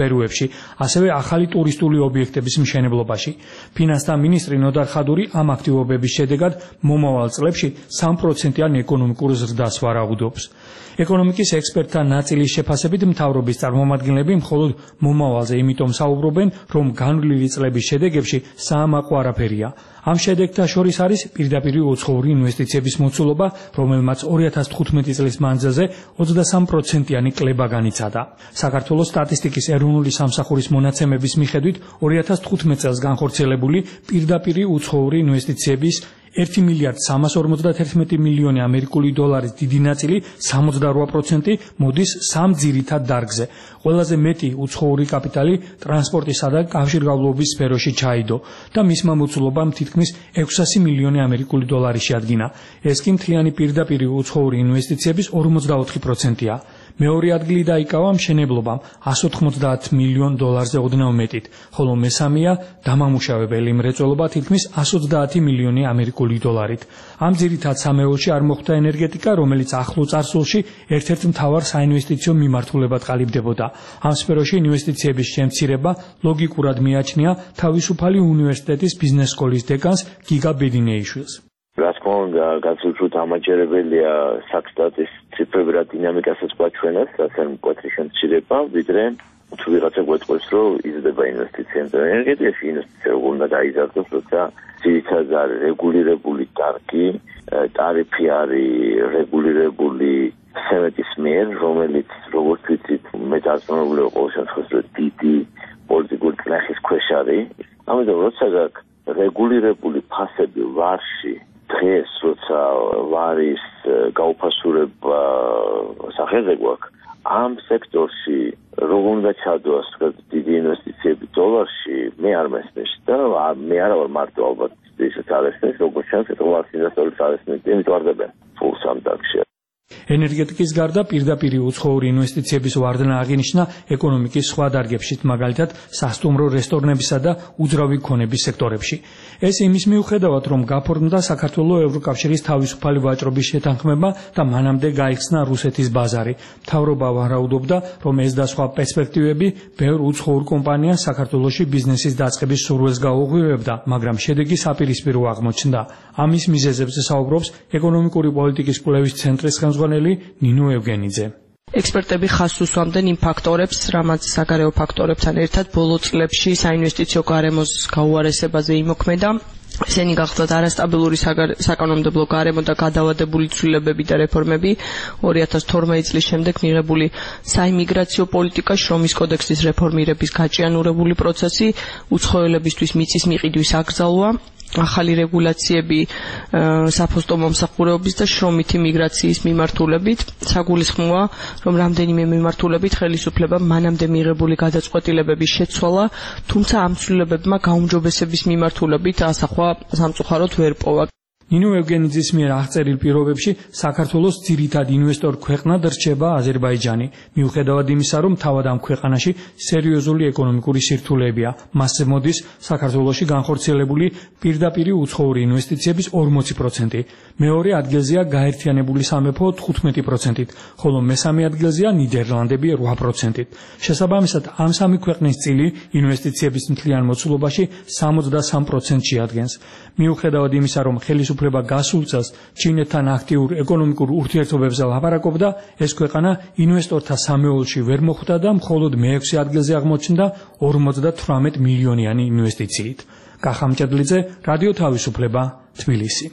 სექტორებში, ასევე ახალი ტურისტული ობიექტების მშენებლობაში. ფინანსთა მინისტრი ნოდარ ხადური ამ აქტივობების შედეგად მომავალ წლებში სამ პროცენტიან ეკონომიკურ ზრდას ვარაუდობს. ეკონომიკის ექსპერტთა ნაწილის შეფასებით მთავრობის წარმომადგენლები მხოლოდ მომავალზე იმიტომ საუბრობენ, რომ განვლილი წლების შედეგებში საამაყო არაფერია. ამ შედეგთა შორის არის პირდაპირი უცხოური ინვესტიციების მოცულობა, რომელმაც ორი ათას თხუთმეტი წლის მანძილზე ოცდასამ პროცენტიანი კლება განიცადა. საქართველოს სტატისტიკის ეროვნული სამსახურის მონაცემების მიხედვით ორი ათას თხუთმეტ წელს განხორციელებული პირდაპირი უცხოური ინვესტიციების ერთი მილიარდ სამას ორმოცდაათერთმეტი მილიონი ამერიკული დოლარის დიდი ნაწილი სამოცდარვა პროცენტი მოდის სამ ძირითად დარგზე. ყველაზე მეტი უცხოური კაპიტალი ტრანსპორტისა და კავშირგაბმულობის სფეროში ჩაიდო და მისმა მოცულობამ თითქმის ექვსასი მილიონი ამერიკული დოლარი შეადგინა. ეს კი მთლიანი პირდაპირი უცხოური ინვესტიციების ორმოცდაოთხი პროცენტია. მეორე ადგილი დაიკავა მშენებლობამ ასი ოთხმოცდაათ მილიონ დოლარზე ოდნავ მეტით, ხოლო მესამეა დამამუშავებელი მრეწველობა თითქმის ასი ოცდაათი მილიონი ამერიკული დოლარით. ამ ძირითად სამეულში არ მოხვდა ენერგეტიკა, რომელიც ახლო წარსულში ერთ-ერთ მთავარ საინვესტიციო მიმართულებად ყალიბდებოდა. ამ სფეროში ინვესტიციების შემცირება ლოგიკურად მიაჩნია თავისუფალი უნივერსიტეტის ბიზნეს სკოლის დეკანს გიგა ბედინეიშვილს. რა თქმა უნდა, გაცილებით ამაჯერებელია საქსტატის ციფრები რა დინამიკასაც გვაჩვენებს, რასაც მკვეთრი შემცირება, ვიდრე თუ ვიღაცა გვეტყვის, რომ იზრდება ინვესტიციები ენერგეტიკაში, ინვესტიციები უნდა გაიზარდოს, როცა ძირითადად არის რეგულირებული დარგი, ტარიფი არის რეგულირებული სემეტის მიერ, რომელიც როგორც ვიცით, მე დარწმუნებული ვარ ყოველ შემთხვევაში, რომ დიდი პოლიტიკური წნეხის ქვეშ არის. ამიტომ როცა გაქვს რეგულირებული ფასები ვარში, დღეს როცა ვარის გაუფასურება სახელზე გვაქვს, ამ სექტორში როგორ უნდა ჩადოს დიდი ინვესტიციები დოლარში, მე არ მესმის და მე არა ვარ მარტო ალბათ ისეთ არესმის, როგორც ჩანს, დოლარის ინვესტორებს არესმის, იმიტომ არ დებენ ფულს ამ დარგში. ენერგეტიკის გარდა პირდაპირი უცხოური ინვესტიციების ვარდნა აღინიშნა ეკონომიკის სხვა დარგებშიც, მაგალითად სასტუმრო რესტორნებისა და უძრავი ქონების სექტორებში. ეს იმის მიუხედავად, რომ გაფორმდა საქართველოს ევროკავშირის თავისუფალი ვაჭრობის შეთანხმება და მანამდე გაიხსნა რუსეთის ბაზარი. მთავრობა ვარაუდობდა, რომ ეს და სხვა პერსპექტივები ბევრ უცხოურ კომპანიას საქართველოში ბიზნესის დაწყების სურვილს გაუღვივებდა, მაგრამ შედეგი საპირისპირო აღმოჩნდა. ამის მიზეზებზე საუბრობს ეკონომიკური პოლიტიკის კვლევის ცენტრის ხელმძღვანელი ნინო ევგენიძე. ექსპერტები ხაზს უსვამდნენ იმ ფაქტორებს, რამაც საგარეო ფაქტორებთან ერთად ბოლო წლებში საინვესტიციო გარემოს გაუარესებაზე იმოქმედა. ესენი გახლდათ არასტაბილური საკანონმდებლო გარემო და გადავადებული ცვლილებები და რეფორმები, ორი ათას თორმეტი წლის შემდეგ მიღებული საიმიგრაციო პოლიტიკა, შრომის კოდექსის რეფორმირების გაჭიანურებული პროცესი, უცხოელებისთვის მიწის მიყიდვის აკრძალვა, ახალი რეგულაციები საფოსტო მომსახურეობის და შრომითი მიგრაციის მიმართულებით. საგულისხმოა, რომ რამდენიმე მიმართულებით ხელისუფლებამ მანამდე მიღებული გადაწყვეტილებების შეცვალა, თუმცა ამ ცვლილებებმა გაუმჯობესების მიმართულებით ასახვა სამწუხაროდ ვერ პოვა. ნინო ევგენიძის მიერ აღწერილ პირობებში საქართველოს ძირითად ინვესტორ ქვეყნად რჩება აზერბაიჯანი. მიუხედავად იმისა, რომ თავად ამ ქვეყანაში სერიოზული ეკონომიკური სირთულეებია, მასზე მოდის საქართველოში განხორციელებული პირდაპირი უცხოური ინვესტიციების ორმოცი პროცენტი. მეორე ადგილზეა გაერთიანებული სამეფო თხუთმეტი პროცენტით, ხოლო მესამე ადგილზეა ნიდერლანდები რვა პროცენტით. შესაბამისად, ამ სამი ქვეყნის წილი ინვესტიციების მთლიან მოცულობაში სამოცდასამ პროცენტს შეადგენს. მიუხედავად იმისა, რომ ხელისუფლება გასულ წელს ჩინეთთან აქტიურ ეკონომიკურ ურთიერთობებზე ლაპარაკობდა, ეს ქვეყანა ინვესტორთა სამეულში ვერ მოხვდა და მხოლოდ მეექვსე ადგილზე აღმოჩნდა ორმოცდათვრამეტ მილიონიანი ინვესტიციით. კახამჭედლიძე, რადიო თავისუფლება, თბილისი.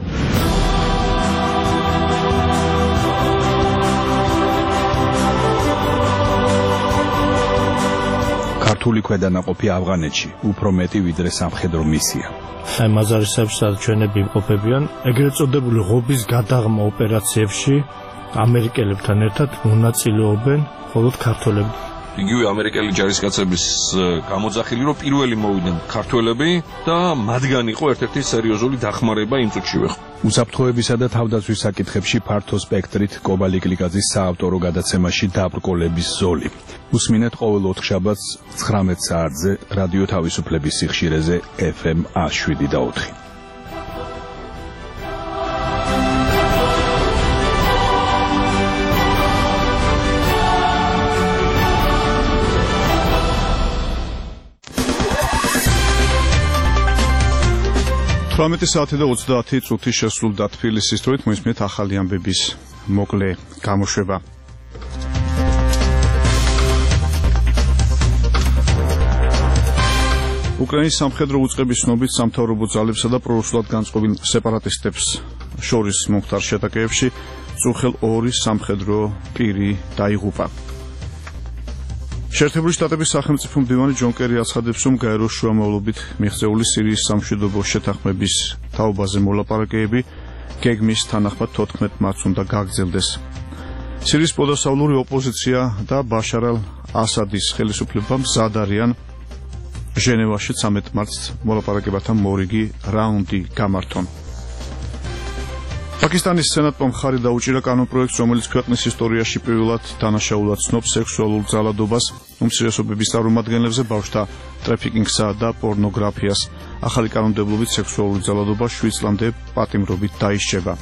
ქართული ქვედანაყოფი ავღანეთში უფრო მეტი ვიდრე სამხედრო მისია. აი მაზარისებს ჩვენები იმყოფებიან ეგრეთ წოდებული ღობის გადაღმა ოპერაციებში ამერიკელებთან ერთად მონაწილეობენ მხოლოდ ქართველები. იგივე ამერიკელი ჯარისკაცების გამოძახილი, რომ პირველი მოვიდნენ ქართველები და მათგან იყო ერთ-ერთი სერიოზული დახმარება იმ წუთშივე. უსაფრთხოებისა და თავდაცვის საკითხებში ფართო სპექტრით კობალი კლიკაძის საავტორო გადაცემაში დაბრკოლების ზოლი. უსმინეთ ყოველ ოთხშაბათს ცხრამეტ საათზე რადიო თავისუფლების სიხშირეზე ეფ ემ ას შვიდი და ოთხი. ოცდაათი საათი და ოცდაათი წუთი შესრულდა თბილისის დროით, მოისმინეთ ახალი ამბების მოკლე გამოშვება. უკრაინის სამხედრო უწყების ცნობით სამთავრობო ძალებსა და პრორუსულად განწყობილ სეპარატისტებს შორის მომხდარ შეტაკებებში წუხელ ორი სამხედრო პირი დაიღუპა. შეერთებული შტატების სახელმწიფო მდივანი ჯონ კერი აცხადებს, რომ გაეროს შუამავლობით მიღწეული სირიის სამშვიდობო შეთანხმების თაობაზე მოლაპარაკებები გეგმის თანახმად თოთხმეტ მარტს უნდა გაგრძელდეს. სირიის პოდასავლური ოპოზიცია და ბაშარ ალ-ასადის ხელისუფლება მზად არიან ჟენევაში ცამეტ მარტს მოლაპარაკებათა მორიგი რაუნდი გამართონ. პაკისტანის სენატმა მხარი დაუჭირა კანონპროექტს, რომელიც ქვეყნის ისტორიაში პირველად დანაშაულად ცნობს სექსუალურ ძალადობას, უმცირესობების წარმომადგენლებზე, ბავშვთა ტრაფიკინგსა და პორნოგრაფიას. ახალი კანონმდებლობით სექსუალური ძალადობა შვიდ წლამდე პატიმრობით დაისჯება.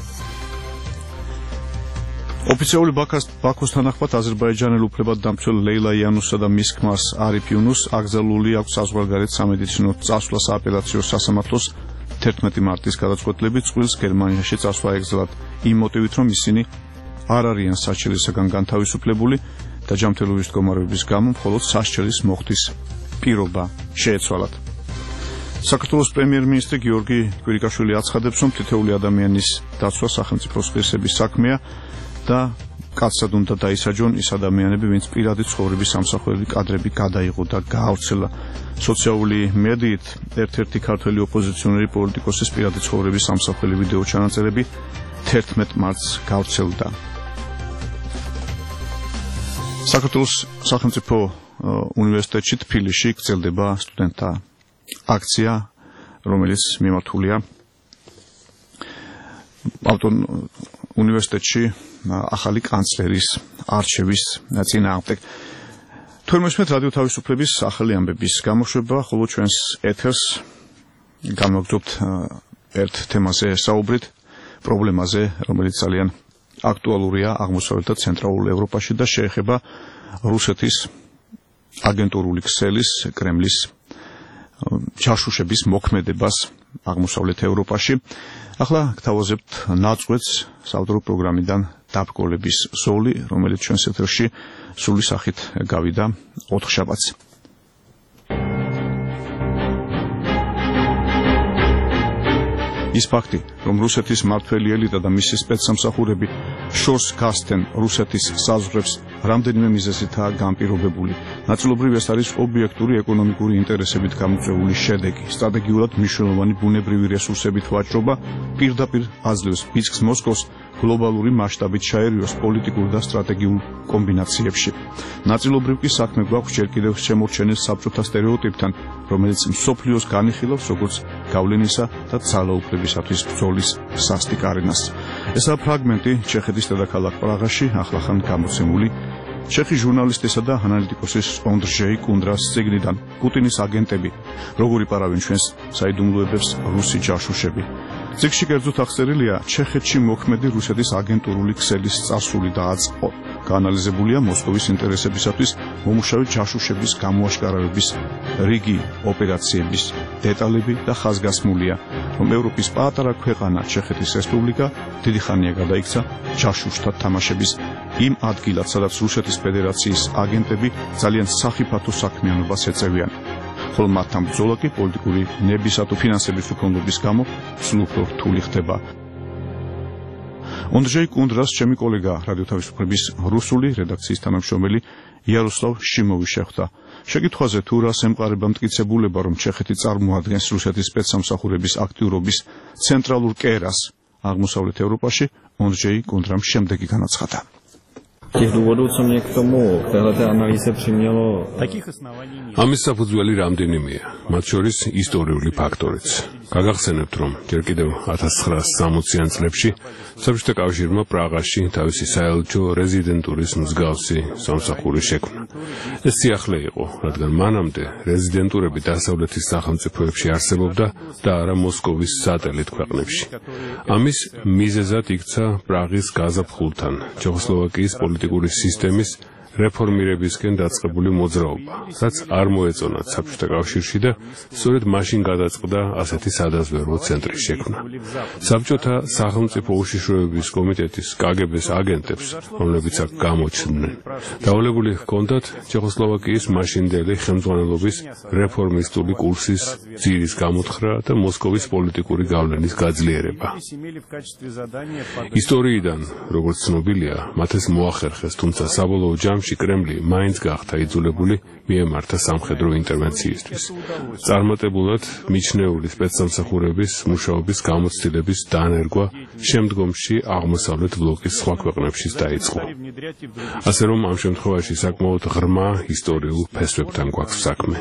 ოფიციალური ბაქოს თანახმად აზერბაიჯანელ უფლებადდამცველ ლეილა იანუსსა და მის ქმარს არიფ იუნუს აკრძალული აქვს საზღვარგარეთ სამედიცინო წასვლა სააპელაციო სასამართლოს თერთმეტი მარტის გადაწყვეტილებით წყვილს გერმანიაში წასვლა ეკრძალათ იმ მოტივით, რომ ისინი არ არიან სასჯელისაგან განთავისუფლებული და ჯანმრთელობის მდგომარეობის გამო მხოლოდ სასჯელის მოხდის პირობა შეეცვალათ. საქართველოს პრემიერ-მინისტრი გიორგი კვირიკაშვილი აცხადებს, რომ თითოეული ადამიანის დაცვა სახელმწიფოს ღირსების საქმეა და კაცად უნდა დაისაჯონ ის ადამიანები, ვინც პირადი ცხოვრების სამსახურელი კადრები გადაიღო და გაავრცელა. სოციალური მედიით ერთ-ერთი ქართველი ოპოზიციონერი პოლიტიკოსის პირადი ცხოვრების სამსახურელი ვიდეო ჩანაწერები თერთმეტ მარტს გავრცელდა. საქართველოს სახელმწიფო უნივერსიტეტში თბილისში გრძელდება სტუდენტთა აქცია, რომელიც მიმართულია უნივერსიტეტში ახალი კანცლერის არჩევის წინააღმდეგ. თორმეტ რადიო თავისუფლების ახალი ამბების გამოშვება, ხოლო ჩვენს ეთერს განვაგრძობთ ერთ თემაზე საუბრით, პრობლემაზე, რომელიც ძალიან აქტუალურია აღმოსავლეთ და ცენტრალურ ევროპაში და შეეხება რუსეთის აგენტურული ქსელის, კრემლის ჯაშუშების მოქმედებას აღმოსავლეთ ევროპაში. ახლა გთავაზებთ ნაწყვეტს საავტორო პროგრამიდან დაბრკოლების ზოლი, რომელიც ჩვენს ეთერში სრული სახით გავიდა ოთხშაბათს. ის ფაქტი, რომ რუსეთის მმართველი ელიტა და მისი სპეცსამსახურები შორს გასცენ რუსეთის საზღვრებს, რამდენიმე მიზეზითაა განპირობებული. ნაწილობრივ ეს არის ობიექტური ეკონომიკური ინტერესებით გამოწვეული შედეგი. სტრატეგიულად მნიშვნელოვანი ბუნებრივი რესურსებით ვაჭრობა პირდაპირ აძლევს ბიძგს მოსკოვს გლობალური მასშტაბით ჩაერიოს პოლიტიკურ და სტრატეგიულ კომბინაციებში. ნაწილობრივ კი საქმე გვაქვს ჯერ კიდევ შემორჩენილ საბჭოთა სტერეოტიპთან, რომელიც მსოფლიოს განიხილავს როგორც გავლენისა და ძალაუფლებისათვის ბრძოლის სასტიკ არენას. ესაა ფრაგმენტი ჩეხეთის დედაქალაქ პრაღაში ახლახან გამოცემული ჩეხი ჟურნალისტისა და ანალიტიკოსის ონდრჟეი კუნდრას წიგნიდან პუტინის აგენტები, როგორ იპარავენ ჩვენს საიდუმლოებებს რუსი ჯაშუშები. წიგნში კერძოდ აღწერილია ჩეხეთში მოქმედი რუსეთის აგენტურული ქსელის წარსული და აწყო. გაანალიზებულია მოსკოვის ინტერესებისათვის მომუშავე ჯაშუშების გამოაშკარავების რიგი ოპერაციების დეტალები და ხაზგასმულია, რომ ევროპის პატარა ქვეყანა ჩეხეთის რესპუბლიკა დიდი ხანია გადაიქცა ჯაშუშთა თამაშების იმ ადგილად, სადაც რუსეთის ფედერაციის აგენტები ძალიან სახიფათო საქმიანობას ეწევიან. ხოლო მათთან ბრძოლა კი პოლიტიკური ნებისა თუ ფინანსების უქონლობის გამო სულ უფრო რთული ხდება. ონდრჟეი კუნდრას ჩემი კოლეგა რადიო თავისუფლების რუსული რედაქციის თანამშრომელი იაროსლავ შიმოვი შეხვდა. შეკითხვაზე თუ რას ემყარება მტკიცებულება, რომ ჩეხეთი წარმოადგენს რუსეთის სპეცსამსახურების აქტიურობის ცენტრალურ კერას აღმოსავლეთ ევროპაში, ონდრჟეი კუნდრამ შემდეგი განაცხადა. Těch důvodů, co mě k tomu, k téhleté analýze přimělo... ამის საფუძველი რამდენიმეა, მათ შორის ისტორიული ფაქტორიც. გაგახსენებთ, რომ ჯერ კიდევ ათას ცხრაასი სამოციან წლებში საბჭოთა კავშირმა პრაღაში თავისი საელჩო რეზიდენტურის მსგავსი სამსახური შექმნა. ეს სიახლე იყო, რადგან მანამდე რეზიდენტურები დასავლეთის სახელმწიფოებში არსებობდა და არა მოსკოვის სატელიტ ქვეყნებში. ამის მიზეზად იქცა პრაღის გაზაფხულთან ჩეხოსლოვაკიის პოლიტიკური სისტემის რეფორმირებისკენ დაწყებული მოძრაობა, რაც არ მოეწონათ საბჭოთა კავშირში და სწორედ მაშინ გადაწყდა ასეთი სადაზვერვო ცენტრის შექმნა. საბჭოთა სახელმწიფო უშიშროების კომიტეტის კაგებეს აგენტებს, რომლებიც აქ გამოჩნდნენ, დავალებული ჰქონდათ ჩეხოსლოვაკიის მაშინდელი ხელმძღვანელობის რეფორმისტული კურსის ძირის გამოთხრა და მოსკოვის პოლიტიკური გავლენის გაძლიერება. ისტორიიდან, როგორც ცნობილია, მათ ეს მოახერხეს, თუმცა საბოლოო ჯამში კრემლი მაინც გახდა იძულებული მიემართა სამხედრო ინტერვენციისთვის. წარმატებულად მიჩნეული სპეცსამსახურების მუშაობის გამოცდილების დანერგვა შემდგომში აღმოსავლეთ ბლოკის სხვა ქვეყნებშიც დაიწყო. ასე რომ ამ შემთხვევაში საკმაოდ ღრმა ისტორიულ ფესვებთან გვაქვს საქმე.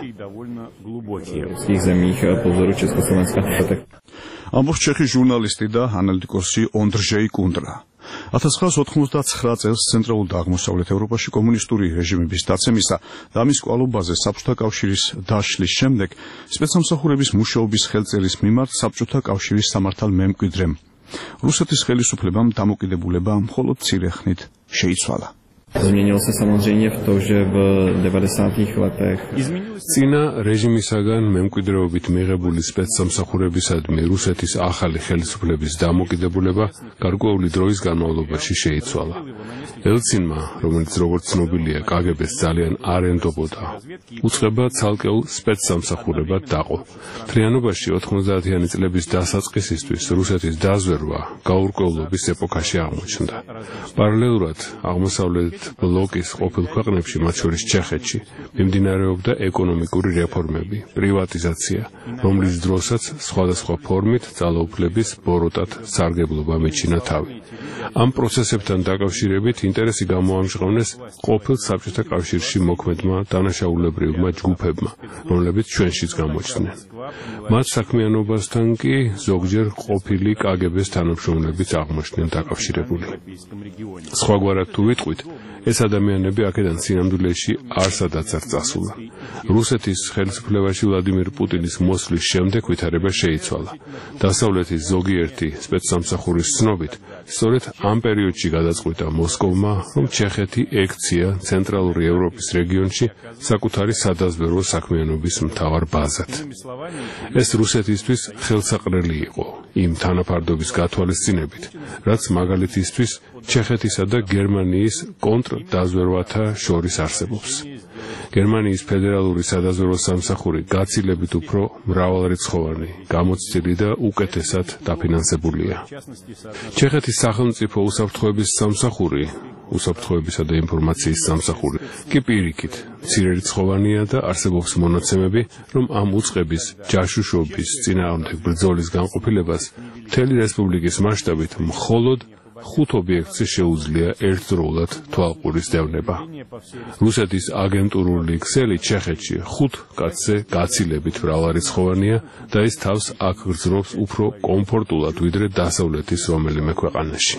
ამბობს ჩეხი ჟურნალისტი და ანალიტიკოსი ონდრჟეი კუნდრა. ათას ცხრაას ოთხმოცდაცხრა წელს ცენტრალურ და აღმოსავლეთ ევროპაში კომუნისტური რეჟიმების დაცემისა და ამის კვალობაზე საბჭოთა კავშირის დაშლის შემდეგ სპეცსამსახურების მუშაობის ხელწერის მიმართ საბჭოთა კავშირის სამართალ მემკვიდრემ რუსეთის ხელისუფლებამ დამოკიდებულება მხოლოდ მცირე ხნით შეიცვალა. Изменился samozřejmě в том, že в devadesátých letech წინა რეჟიმისაგან მემკვიდრეობით მიღებული სპეცსამსახურებისადმი რუსეთის ახალი ხელისუფლების დამოკიდებულება გარკვეული დროის განმავლობაში შეიცვალა. ელცინმა, რომელიც როგორც ცნობილია, კაგებეს ძალიან არ ენდობოდა, უწყება ცალკეულ სპეცსამსახურებად დაყო. მთლიანობაში ოთხმოცდაათიანი წლების დასაწყისისთვის რუსეთის დაზვერვა გაურკვევლობის ეპოქაში აღმოჩნდა. პარალელურად აღმოსავლეთ ბლოკის ყოფილ ქვეყნებში, მათ შორის ჩეხეთში, მიმდინარეობდა ეკონომიკური რეფორმები, პრივატიზაცია, რომლის დროსაც სხვადასხვა ფორმით ძალაუფლების ბოროტად სარგებლობა მიჩინა თავი. ამ პროცესებთან დაკავშირებით ინტერესი გამოამჟღავნეს ყოფილ საბჭოთა კავშირში მოქმედმა დანაშაულებრივმა ჯგუფებმა, რომლებიც ჩვენშიც გამოჩნდნენ. მათ საქმიანობასთან კი ზოგჯერ ყოფილი კაგების თანამშრომლებიც აღმოჩნდნენ დაკავშირებული. სხვაგვარად თუ ვიტყვით, ეს ადამიანები აქედან სინამდვილეში არსადაც არ წასულა. რუსეთის ხელისუფლებაში ვლადიმერ პუტინის მოსვლის შემდეგ ვითარება შეიცვალა. დასავლეთის ზოგიერთი სპეცსამსახურის ცნობით, სწორედ ამ პერიოდში გადაწყვიტა მოსკოვმა, რომ ჩეხეთი ექცია ცენტრალური ევროპის რეგიონში საკუთარი სადაზვერვო საქმიანობის მთავარ ბაზად. ეს რუსეთისთვის ხელსაყრელი იყო იმ თანაფარდობის გათვალისწინებით, რაც მაგალითისთვის ჩეხეთისა და გერმანიის კონტრდაზვერვათა შორის არსებობს. გერმანიის ფედერალური სადაზვერვო სამსახური გაცილებით უფრო მრავალრიცხოვანი, გამოცდილი და უკეთესად დაფინანსებულია. ჩეხეთის სახელმწიფო უსაფრთხოების სამსახური, უსაფრთხოებისა და ინფორმაციის სამსახური კი პირიქით მცირერიცხოვანია და არსებობს მონაცემები, რომ ამ უწყების ჯაშუშობის წინააღმდეგ ბრძოლის განყოფილებას მთელი რესპუბლიკის მასშტაბით მხოლოდ ხუთ ობიექტზე შეუძლია ერთდროულად თვალყურის დევნება. რუსეთის აგენტურული ქსელი ჩეხეთში ხუთ კაცზე გაცილებით მრავალრიცხოვანია და ის თავს აქ გრძნობს უფრო კომფორტულად ვიდრე დასავლეთის რომელიმე ქვეყანაში.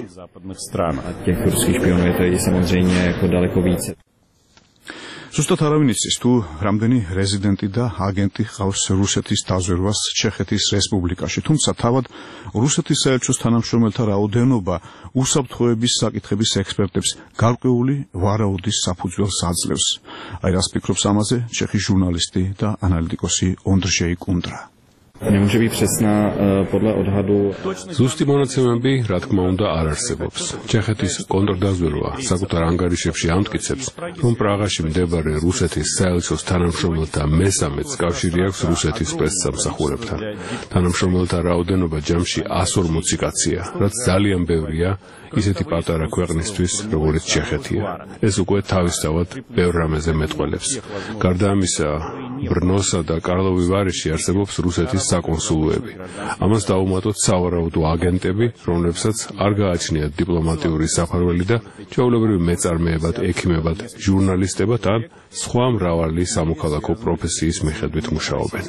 ზუსტად არავინ იცის თუ რამდენი რეზიდენტი და აგენტი ყავს რუსეთის დაზვერვას ჩეხეთის რესპუბლიკაში, თუმცა თავად რუსეთის საელჩოს თანამშრომელთა რაოდენობა უსაფრთხოების საკითხების ექსპერტებს გარკვეული ვარაუდის საფუძველს აძლევს. აი რას ფიქრობს ამაზე ჩეხის ჟურნალისტი და ანალიტიკოსი ონდრჟეი კუნდრა. Nemůže být přesná podle odhadu. ზუსტი მონაცემები, რა თქმა უნდა, არ არსებობს. ჩეხეთის კონტრდაზვერვა საკუთარ ანგარიშებში ამტკიცებს, რომ პრაღაში მდებარე რუსეთის საელჩოს თანამშრომელთა მესამეც კავშირი აქვს რუსეთის სპეცსამსახურებთან. თანამშრომელთა რაოდენობა ჯამში ას ორმოცი კაცია, რაც ძალიან ბევრია ისეთი პატარა ქვეყნისთვის, როგორც ჩეხეთია. ეს უკვე თავისთავად ბევრ რამეზე მეტყველებს. გარდა ამისა, ბრნოსა და კარლოვი ვარიში არსებობს რუსეთის საკონსულოები. ამას დაუმატოთ სავარაუდო აგენტები, რომლებსაც არ გააჩნიათ დიპლომატიური საფარველი და ჩვეულებრივ მეწარმეებად, ექიმებად, ჟურნალისტებად ან სხვა მრავალი სამოქალაქო პროფესიის მიხედვით მუშაობენ.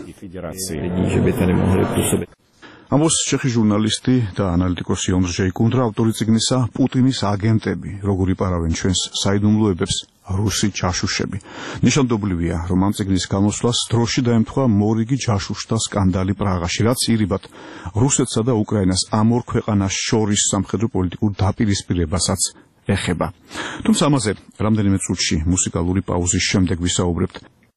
ამბობს ჩეხი ჟურნალისტი და ანალიტიკოსი ონდრჟეი კუნდრა, ავტორი წიგნისა პუტინის აგენტები, როგორ იპარავენ ჩვენს საიდუმლოებებს რუსი ჯაშუშები. ნიშანდობლივია, რომ ამ წიგნის გამოსვლას დროში დაემთხვა მორიგი ჯაშუშთა სკანდალი პრაღაში, რაც ირიბად რუსეთსა და უკრაინას ამ ორ ქვეყანას შორის სამხედრო პოლიტიკურ დაპირისპირებასაც ეხება. თუმცა ამაზე რამდენიმე წუთში მუსიკალური პაუზის შემდეგ ვისაუბრებთ.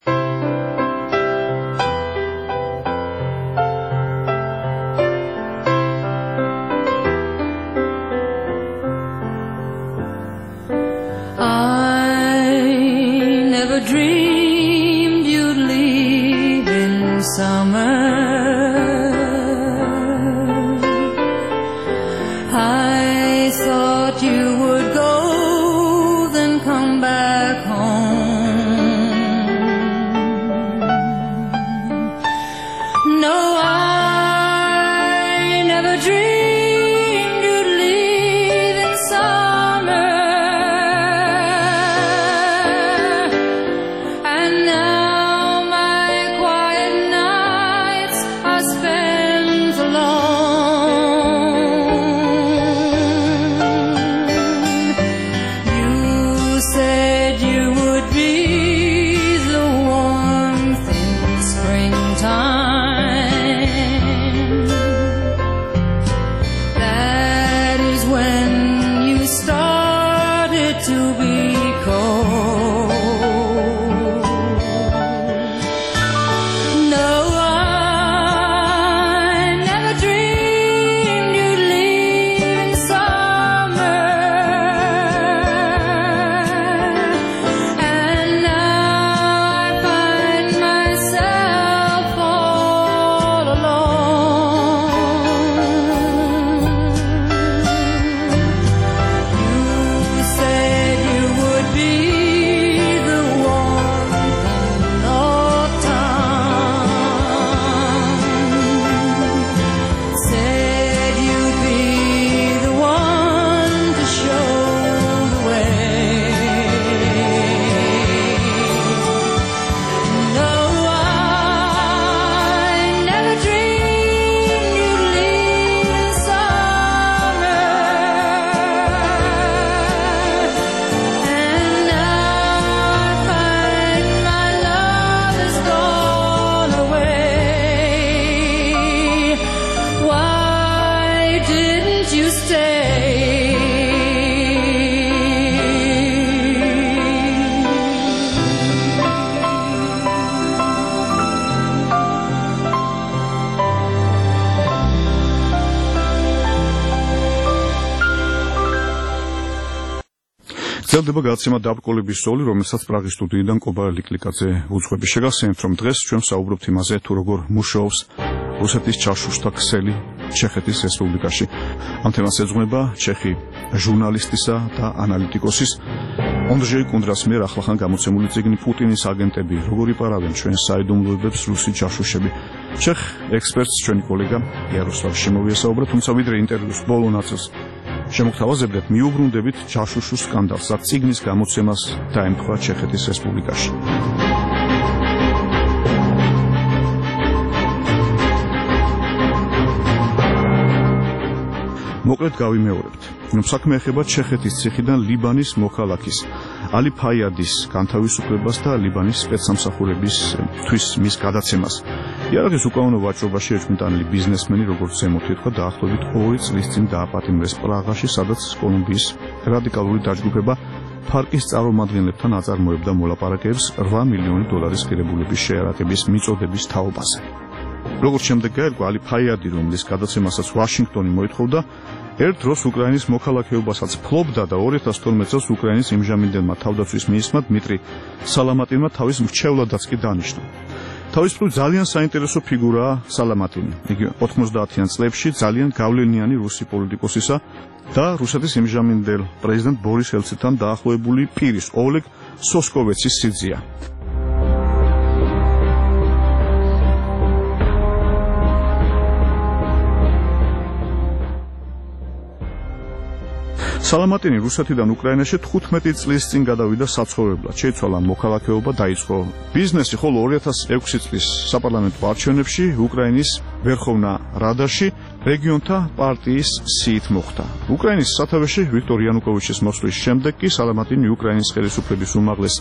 გრძელდება გადაცემა დაბრკოლების ზოლი, რომელსაც პრაღის სტუდიიდან კობა ლიკლიკაძე უძღვები. შეგახსენებთ, რომ დღეს ჩვენ საუბრობთ იმაზე, თუ როგორ მუშაობს რუსეთის ჩაშუშთა ქსელი ჩეხეთის რესპუბლიკაში. ამ თემას ეძღვნება ჩეხი ჟურნალისტისა და ანალიტიკოსის ონდრეი კუნდრას მიერ ახლახან გამოცემული წიგნი პუტინის აგენტები, როგორ იპარავენ ჩვენს საიდუმლოებებს რუსი ჩაშუშები. ჩეხ ექსპერტს ჩვენი კოლეგა იაროსლავ შემოვიესაუბრა, თუმცა ვიდრე ინტერვიუს ბოლო ნაწილს შემოგთავაზებდეთ, მიუბრუნდებით ჩაშუშის სკანდალს და წიგნის გამოცემას დაემთხვა ჩეხეთის რესპუბლიკაში. მოკლედ გავიმეორებთ, რომ საქმე ეხება ჩეხეთის ციხიდან ლიბანის მოქალაქის ალი ფაიადის განთავისუფლებას და ლიბანის სპეცსამსახურებისთვის მის გადაცემას. იარაღის უკანონო ვაჭრობაში ეჭვმიტანილი ბიზნესმენი, როგორც ზემოთ ითქვა, დაახლოებით ორი წლის წინ დააპატიმრეს პრაღაში, სადაც კოლუმბიის რადიკალური დაჯგუფება ფარკის წარმომადგენლებთან აწარმოებდა მოლაპარაკებებს რვა მილიონი დოლარის ღირებულების შეარაღების მიწოდების თაობაზე. როგორც შემდეგ გაირკვა, ალი ფაიადი, რომლის გადაცემასაც ვაშინგტონი მოითხოვდა, ერთ დროს უკრაინის მოქალაქეობასაც ფლობდა და ორი ათას თორმეტ წელს უკრაინის იმჟამინდელმა თავდაცვის მინისტრმა დმიტრი სალამატინმა თავის მრჩევლადაც კი დანიშნა. თავისუფლად ძალიან საინტერესო ფიგურაა სალამატინი. იგი ოთხმოცდაათიან წლებში ძალიან გავლენიანი რუსი პოლიტიკოსისა და რუსეთის იმჟამინდელ პრეზიდენტ ბორის ელცინთან დაახლოებული პირის ოლეგ სოსკოვეცის სიძია. სალამატინი რუსეთიდან უკრაინაში თხუთმეტი წლის წინ გადავიდა საცხოვრებლად, შეიცვალა მოქალაქეობა, დაიწყო ბიზნესი, ხოლო ორი ათას ექვსი წლის საპარლამენტო არჩევნებში უკრაინის ვერხოვნა რადაში რეგიონთა პარტიის სიით მოხვდა. უკრაინის სათავეში ვიქტორ იანუკოვიჩის მოსვლის შემდეგ კი სალამატინი უკრაინის ხელისუფლების უმაღლეს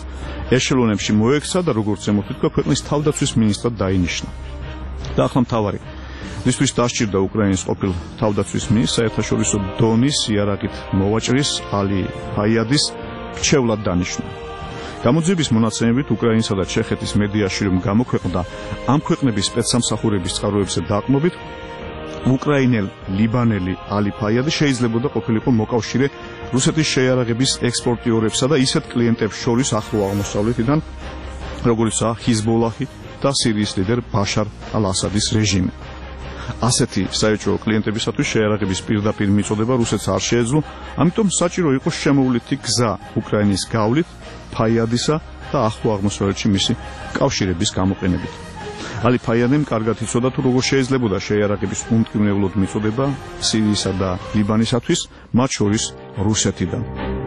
ეშელონებში მოექცა და როგორც ზემოთ ითქვა, ქვეყნის თავდაცვის მინისტრად დაინიშნა. და ახლა მთავარი მისთვის დასჭირდა უკრაინის ყოფილ თავდაცვის მინისტრს საერთაშორისო დონის იარაღით მოვაჭრის ალი ფაიადის რჩევლად დანიშნა. გამოძიების მონაცემებით უკრაინისა და ჩეხეთის მედიაში რომ გამოქვეყნდა ამ ქვეყნების სპეცსამსახურების წყაროებზე დაყრდნობით უკრაინელ ლიბანელი ალი ფაიადი შეიძლებოდა ყოფილიყო მოკავშირე რუსეთის შეიარაღების ექსპორტიორებსა და ისეთ კლიენტებს შორის ახლო აღმოსავლეთიდან, როგორიცაა ჰიზბოლაჰი და სირიის ლიდერ ბაშარ ალ-ასადის რეჟიმი. ასეთი საეჭვო კლიენტებისათვის შეიარაღების პირდაპირ მიწოდება რუსეთს არ შეეძლო, ამიტომ საჭირო იყო შემოვლითი გზა უკრაინის გავლით ფაიადისა და ახლო აღმოსავლეთში მისი კავშირების გამოყენებით. ალი ფაიადემ კარგად იცოდა თუ როგორ შეიძლებოდა შეიარაღების უმტკივნევლოდ მიწოდება სირიისა და ლიბანისათვის, მათ შორის რუსეთიდან.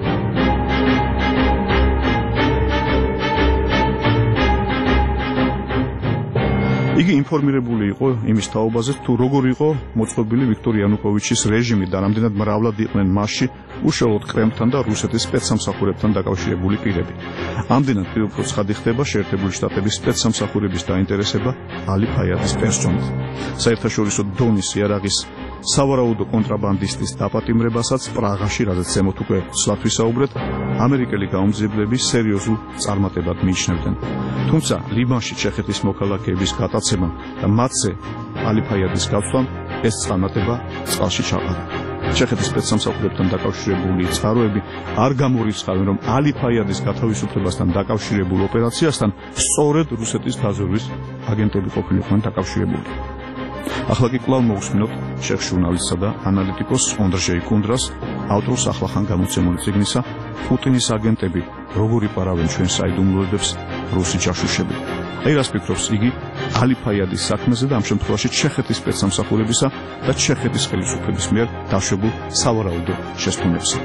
იგი ინფორმირებული იყო იმის თაობაზე, თუ როგორ იყო მოწყობილი ვიქტორ იანუკოვიჩის რეჟიმი და რამდენად მრავლად იყვნენ მასში უშუალოდ კრემლთან და რუსეთის სპეცსამსახურებთან დაკავშირებული პირები. ამდენად უფრო ცხადი ხდება შეერთებული შტატების სპეცსამსახურების დაინტერესება ალი ფაიადის პერსონით. საერთაშორისო დონის იარაღის სავარაუდო კონტრაბანდისტის დაპატიმრებასაც პრაღაში, რაზეც ზემოთ უკვე სვლათ ვისაუბრეთ, ამერიკელი გაუმძიებლები სერიოზულ წარმატებად მიიჩნევდნენ. თუმცა ლიბანში ჩეხეთის მოქალაქეების გატაცებამ და მათზე ალი ფაიადის გაცვლამ ეს წარმატება წყალში ჩაყარა. ჩეხეთის სპეცსამსახურებთან დაკავშირებული წყაროები არ გამორიცხავენ, რომ ალი ფაიადის გათავისუფლებასთან დაკავშირებულ ოპერაციასთან სწორედ რუსეთის დაზვერვის აგენტები ყოფილიყვნენ დაკავშირებული. ახლა კი კვლავ მოვუსმინოთ ჩეხ ჟურნალისტსა და ანალიტიკოს ონდრჟეი კუნდრას ავტორს ახლახან გამოცემული წიგნისა პუტინის აგენტები როგორ იპარავენ ჩვენ საიდუმლოებებს რუსი ჯაშუშები. აი რას ფიქრობს იგი ალი ფაიადის საქმეზე და ამ შემთხვევაში ჩეხეთის სპეცსამსახურებისა და ჩეხეთის ხელისუფლების მიერ დაშვებულ სავარაუდო შესტუნებზე.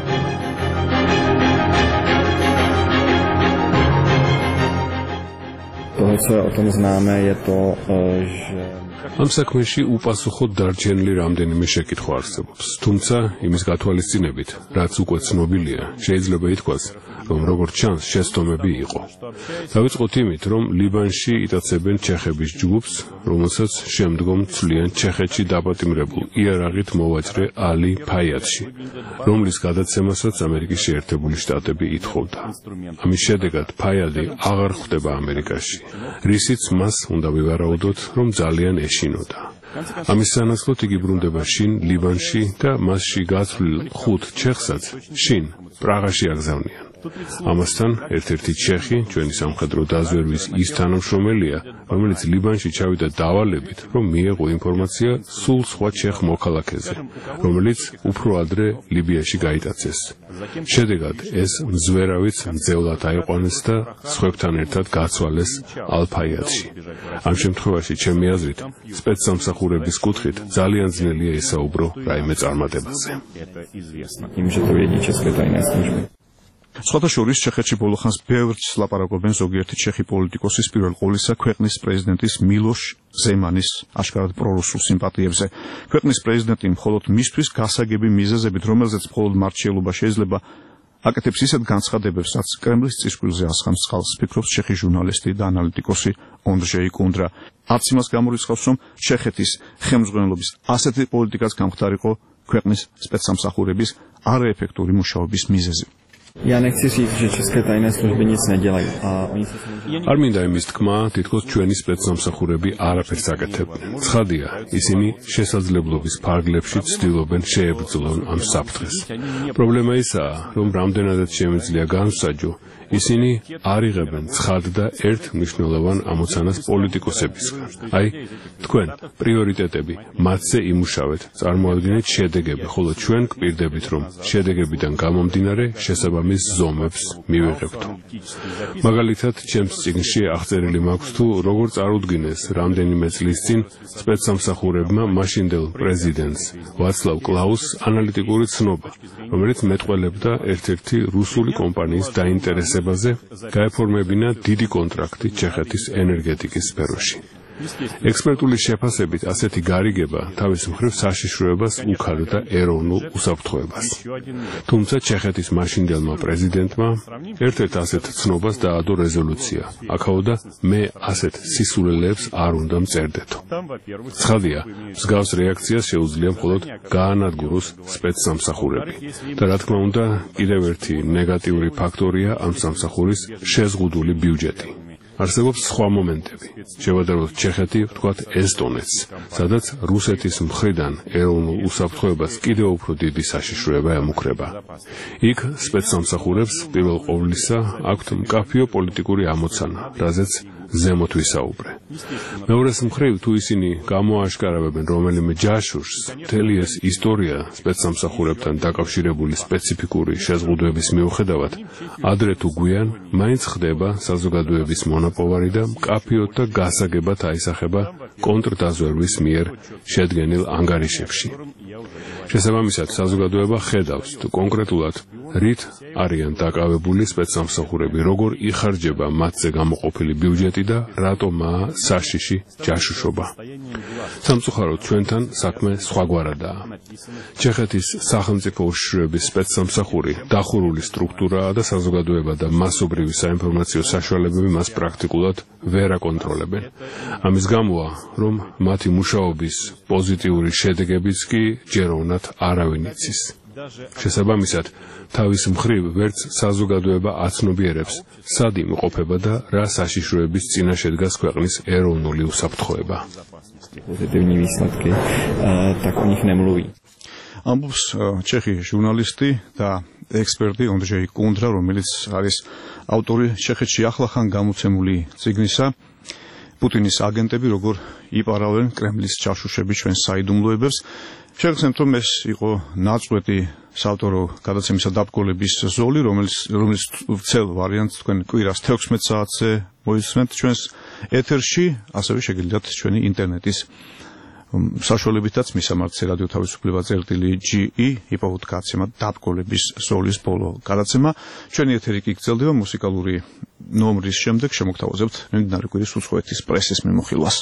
ამ საქმეში უპასუხოდ დარჩენილი რამდენიმე შეკითხვა არსებობს. თუმცა იმის გათვალისწინებით, რაც უკვე ცნობილია, შეიძლება ითქვას, რომ როგორც ჩანს, შეცდომები იყო. დავიწყოთ იმით, რომ ლიბანში იტაცებენ ჩეხების ჯგუფს, რომელსაც შემდგომ ცვლიან ჩეხეთში დაპატიმრებულ იარაღით მოვაჭრე ალი ფაიადში, რომლის გადაცემასაც ამერიკის შეერთებული შტატები ითხოვდა. ამის შედეგად ფაიადი აღარ ხვდება ამერიკაში, რისიც მას უნდა ვივარაუდოთ, რომ ძალიან ეშინოდა. ამის სანაცვლოდ იგი ბრუნდება შინ ლიბანში და მასში გაცვლილ ხუთ ჩეხსაც შინ პრაღაში აგზავნიან. ამასთან ერთ-ერთი ჩეხი ჩვენი სამხედრო დაზვერვის ის თანამშრომელია, რომელიც ლიბანში ჩავიდა დავალებით, რომ მიეღო ინფორმაცია სულ სხვა ჩეხ მოქალაქეზე, რომელიც უფრო ადრე ლიბიაში გაიტაცეს. შედეგად ეს მზვერავიც მძევლად აიყვანეს და სხვებთან ერთად გაცვალეს ალ-ფაიადში. ამ შემთხვევაში ჩემი აზრით, სპეცსამსახურების კუთხით ძალიან ძნელია ესაუბრო რაიმე წარმატებაზე. სხვათა შორის ჩეხეთში ბოლო ხანს ბევრს ლაპარაკობენ ზოგიერთი ჩეხი პოლიტიკოსის, პირველ ყოვლისა ქვეყნის პრეზიდენტის მილოშ ზემანის აშკარად პრორუსულ სიმპათიებზე. ქვეყნის პრეზიდენტი მხოლოდ მისთვის გასაგები მიზეზებით, რომელზეც მხოლოდ მართლობა შეიძლება აკეთებს ისეთ განცხადებებს, რაც კრემლის წისქვილზე ასხამს წყალს, ფიქრობს ჩეხი ჟურნალისტი და ანალიტიკოსი ონდრჟეი კუნდრა. არც იმას გამორიცხავს, რომ ჩეხეთის ხელმძღვანელობის ასეთი პოლიტიკაც გამხდარიყო ქვეყნის სპეცსამსახურების არაეფექტური მუშაობის მიზეზი. Я не хочу сидеть české tajné služby nic nedělají. არ მინდა იმის თქმა, თითქოს ჩვენი სპეცსამსახურები არაფერს აკეთებდნენ. ცხადია, ისინი შესაძლებლობის ფარგლებში ცდილობენ შეებრძოლონ ამ საფრთხეს. პრობლემა ისაა, რომ რამდენადაც შემიძლია განსაჯო, ისინი არ იღებენ ცხად და ერთ მნიშვნელოვან ამოცანას პოლიტიკოსებისგან. აი, თქვენ პრიორიტეტები მათზე იმუშავეთ, წარმოადგენთ შედეგები, ხოლო ჩვენ გვპირდებით, რომ შედეგებიდან გამომდინარე შესაბამის ზომებს მივიღებთ. მაგალითად, ჩემს წიგნში აღწერილი მაქვს თუ როგორ წარუდგინეს რამდენიმე წლის წინ სპეცსამსახურებმა მაშინდელ პრეზიდენტს ვაცლავ კლაუსს ანალიტიკური ცნობა, რომელიც მეტყველებდა ერთ-ერთი რუსული კომპანიის დაინტერესებაზე გაეფორმებინა დიდი კონტრაქტი ჩეხეთის ენერგეტიკის სფეროში. ექსპერტული შეფასებით ასეთი გარიგება თავის მხრივ საშიშროებას უქარდა ეროვნულ უსაფრთხოებას. თუმცა ჩეხეთის მაშინდელმა პრეზიდენტმა ერთ-ერთ ასეთ ცნობას დაადო რეზოლუცია. აქაოდა მე ასეთ სისულელეებს არ უნდა მწერდეთო. ცხადია, მსგავს რეაქციას შეუძლია მხოლოდ გაანადგუროს სპეცსამსახურები. და რა თქმა უნდა, კიდევ ერთი ნეგატიური ფაქტორია ამ სამსახურის შეზღუდული ბიუჯეტი. არსებობს სხვა მომენტები. შევადაროთ ჩეხეთი, ვთქვათ ესტონეთს, სადაც რუსეთის მხრიდან ეროვნულ უსაფრთხოებას კიდევ უფრო დიდი საშიშროება ემუქრება. იქ სპეცსამსახურებს პირველ ყოვლისა აქვთ მკაფიო პოლიტიკური ამოცანა, რაზეც ზემოთ ვისაუბრე. მეორეს მხრივ, თუ ისინი გამოაშკარავებენ რომელიმე ჯაშუშს, მთელი ეს ისტორია სპეცსამსახურებთან დაკავშირებული სპეციფიკური შეზღუდვების მიუხედავად, ადრე თუ გვიან, მაინც ხდება საზოგადოების მონაპოვარი და მკაფიოდ და გასაგებად აისახება კონტრდაზვერვის მიერ შედგენილ ანგარიშებში. შესაბამისად, საზოგადოება ხედავს, თუ კონკრეტულად რით არიან დაკავებული სპეცსამსახურები, როგორ იხარჯება მათზე გამოყოფილი ბიუჯეტი და რატომაა საშიში ჯაშუშობა. სამწუხაროდ, ჩვენთან საქმე სხვაგვარადაა. ჩეხეთის სახელმწიფო უშიშროების სპეცსამსახური დახურული სტრუქტურაა და საზოგადოება და მასობრივი საინფორმაციო საშუალებები მას პრაქტიკულად ვერ აკონტროლებენ. ამის გამოა, რომ მათი მუშაობის პოზიტიური შედეგებიც კი ჯეროვნად არავინ იცის. შესაბამისად, თავის მხრივ ვერც საზოგადოება აცნობიერებს, სად იმყოფება და რა საშიშროების წინა შედგას ქვეყნის ეროვნული უსაფრთხოება. ამბობს ჩეხი ჟურნალისტი და ექსპერტი ონდრეი კუნდრა, რომელიც არის ავტორი ჩეხეთში ახლახან გამოცემული წიგნისა პუტინის აგენტები როგორ იპარავენ კრემლის ჯაშუშები ჩვენს საიდუმლოებებს. შეგახსენებთ, რომ ეს იყო ნაწყვეტი საავტორო გადაცემისა დაბგოლების ზოლი, რომელიც რომელიც ვრცელ ვარიანტს თქვენ კვირას თექვსმეტ საათზე მოისმენთ ჩვენს ეთერში, ასევე შეგიძლიათ ჩვენი ინტერნეტის საშუალებითაც მისამართზე რადიო თავისუფლება წერტილი ჯი ი იპოვოთ გადაცემა დაბგოლების ზოლის ბოლო გადაცემა. ჩვენი ეთერი კი გრძელდება მუსიკალური ნომრის შემდეგ შემოგთავაზებთ მიმდინარე კვირის უცხოეთის პრესის მიმოხილვას.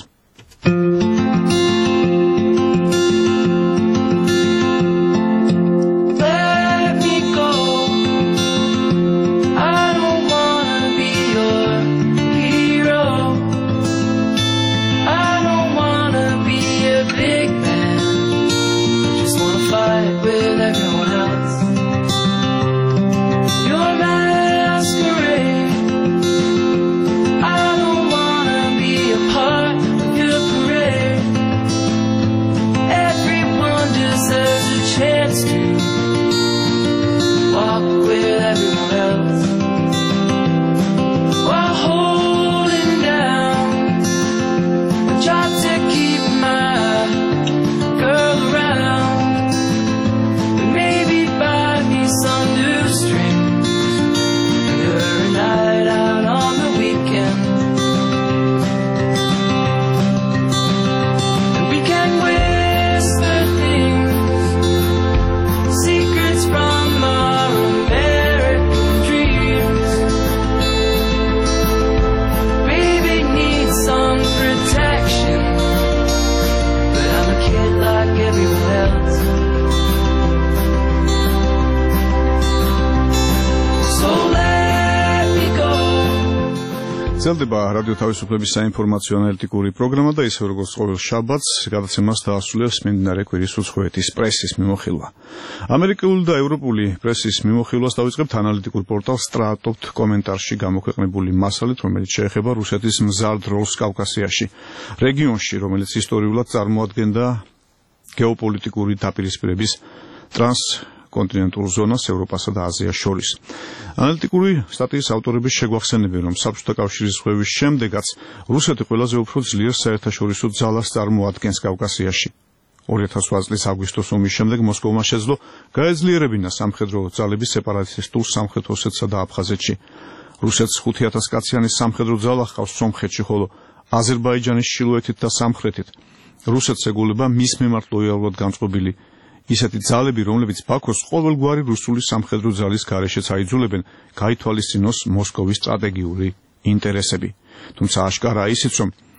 გრძელდება რადიო თავისუფლების საინფორმაციო ანალიტიკური პროგრამა და ისე როგორც ყოველ შაბათს გადაცემას დაასრულებს მიმდინარე კვირის უცხოეთის პრესის მიმოხილვა. ამერიკული და ევროპული პრესის მიმოხილვას დავიწყებთ ანალიტიკურ პორტალ Stratov კომენტარში გამოქვეყნებული მასალით, რომელიც შეეხება რუსეთის მზარდ როლს კავკასიაში, რეგიონში, რომელიც ისტორიულად წარმოადგენდა გეოპოლიტიკური დაპირისპირების ტრანს კონტინენტურ ზონას ევროპასა და აზიას შორის. ანალიტიკური სტატიის ავტორები შეგვახსენებენ, რომ საბჭოთა კავშირის ზღვების შემდეგაც რუსეთი ყველაზე უფრო ძლიერ საერთაშორისო ძალას წარმოადგენს კავკასიაში. ორი ათას ოთხ წლის აგვისტოს ომის შემდეგ მოსკოვმა შეძლო გაეძლიერებინა სამხედრო ძალები სეპარატისტულ სამხრეთ ოსეთსა და აფხაზეთში. რუსეთს ხუთი ათას კაციანი სამხედრო ძალა ჰყავს სომხეთში, ხოლო აზერბაიჯანის ჩრდილოეთით და სამხრეთით. რუსეთს ეგულება მის მიმართ ლოიალურად განწყობილი ისეთი ძალები, რომლებიც ბაქოს ყოველგვარი რუსული სამხედრო ძალის გარეშეც აიძულებენ გაითვალისწინოს მოსკოვის სტრატეგიული ინტერესები. თუმცა აშკარაა ისიც, რომ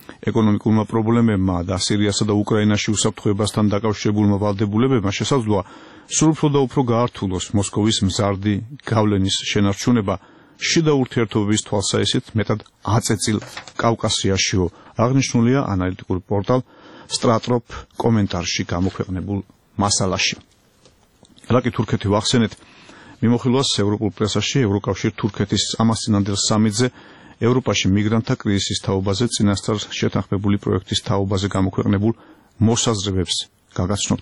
ეკონომიკურმა პრობლემებმა და სირიასა და უკრაინაში უსაფრთხოებასთან დაკავშირებულმა ვალდებულებებმა შესაძლოა სულ უფრო და უფრო გაართულოს მოსკოვის მზარდი გავლენის შენარჩუნება შიდა ურთიერთობების თვალსაჩინით მეტად აწეწილ კავკასიაშიო, აღნიშნულია ანალიტიკურ პორტალ Stratrop კომენტარში გამოქვეყნებულ მასალაში. რაკი თურქეთი ვახსენეთ, მიმოხილვას ევროპულ პრესაში ევროკავშირ თურქეთის ამასწინანდელ სამიტზე ევროპაში მიგრანტთა კრიზისის თაობაზე წინასწარ შეთანხმებული პროექტის თაობაზე გამოქვეყნებულ მოსაზრებებს გაგაცნობთ.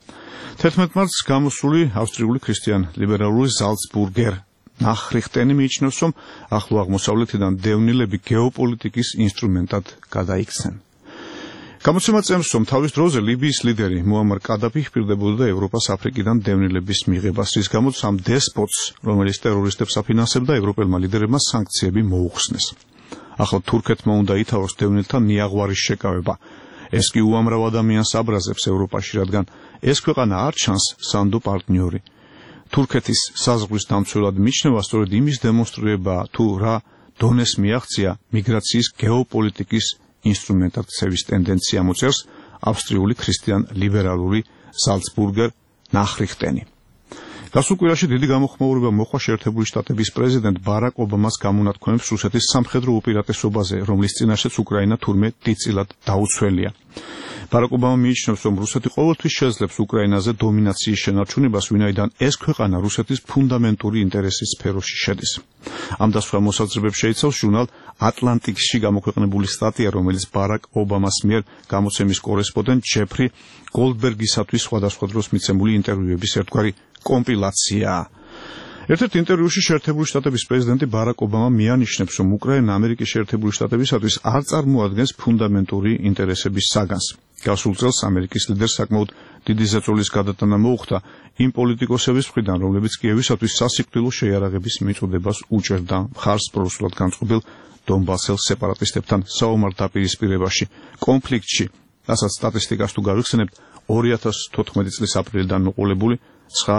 თერთმეტ მარტს გამოსული ავსტრიული ქრისტიან-ლიბერალური ზალცბურგერ ნახრიხტენი მიიჩნევს, რომ ახლო აღმოსავლეთიდან დევნილები გეოპოლიტიკის ინსტრუმენტად გადაიქცნენ. გამოცემა წერს, რომ თავის დროზე ლიბიის ლიდერი მუამარ კადაფი ჰპირდებოდა ევროპას აფრიკიდან დევნილების მიღებას, რის გამოც ამ დესპოტს, რომელიც ტერორისტებს აფინანსებდა, ევროპელმა ლიდერებმა სანქციები მოუხსნეს. ახლა თურქეთმა უნდა ითავოს დევნილთა ნიაღვარის შეკავება. ეს კი უამრავ ადამიანს აბრაზებს ევროპაში, რადგან ეს ქვეყანა არ ჩანს სანდო პარტნიორი. თურქეთის საზღვრის დამცველად მიიჩნევა სწორედ იმის დემონსტრირება, თუ რა დონეს მიაღწია მიგრაციის გეოპოლიტიკის ინსტრუმენტად ქცევის ტენდენცია მოწერს ავსტრიული ქრისტიან-ლიბერალური ზალცბურგერ ნახრიხტენი. გასულ კვირაში დიდი გამოხმაურება მოჰყვა შეერთებული შტატების პრეზიდენტ ბარაკ ობამას გამონათქვამებს რუსეთის სამხედრო უპირატესობაზე, რომლის წინაშეც უკრაინა თურმე დიდწილად დაუცველია. ბარაკ ობამა მიიჩნევს, რომ რუსეთი ყოველთვის შეძლებს უკრაინაზე დომინაციის შენარჩუნებას, ვინაიდან ეს ქვეყანა რუსეთის ფუნდამენტური ინტერესის სფეროში შედის. ამ და სხვა მოსაზრებებს შეიცავს ჟურნალ ატლანტიკსში გამოქვეყნებული სტატია, რომელიც ბარაკ ობამას მიერ გამოცემის კორესპონდენტ ჯეფრი გოლდბერგისათვის სხვადასხვა დროს მიცემული ინტერვიუების ერთგვარი კომპილაციაა. ერთ-ერთ ინტერვიუში შეერთებული შტატების პრეზიდენტი ბარაკ ობამა მიანიშნებს, რომ უკრაინა ამერიკის შეერთებული შტატებისათვის არ წარმოადგენს ფუნდამენტური ინტერესების საგანს. გასულ წელს ამერიკის ლიდერს საკმაოდ დიდი ზეწოლის გადატანა მოუხდა იმ პოლიტიკოსების მხრიდან, რომლებიც კიევისათვის სასიკვდილო შეიარაღების მიწოდებას უჭერდა მხარს პრორუსულად განწყობილ დონბასელ სეპარატისტებთან საომარ დაპირისპირებაში, კონფლიქტში, რასაც სტატისტიკას თუ გავიხსენებთ, ორი ათას თოთხმეტი წლის აპრილიდან მოყოლებული ცხრა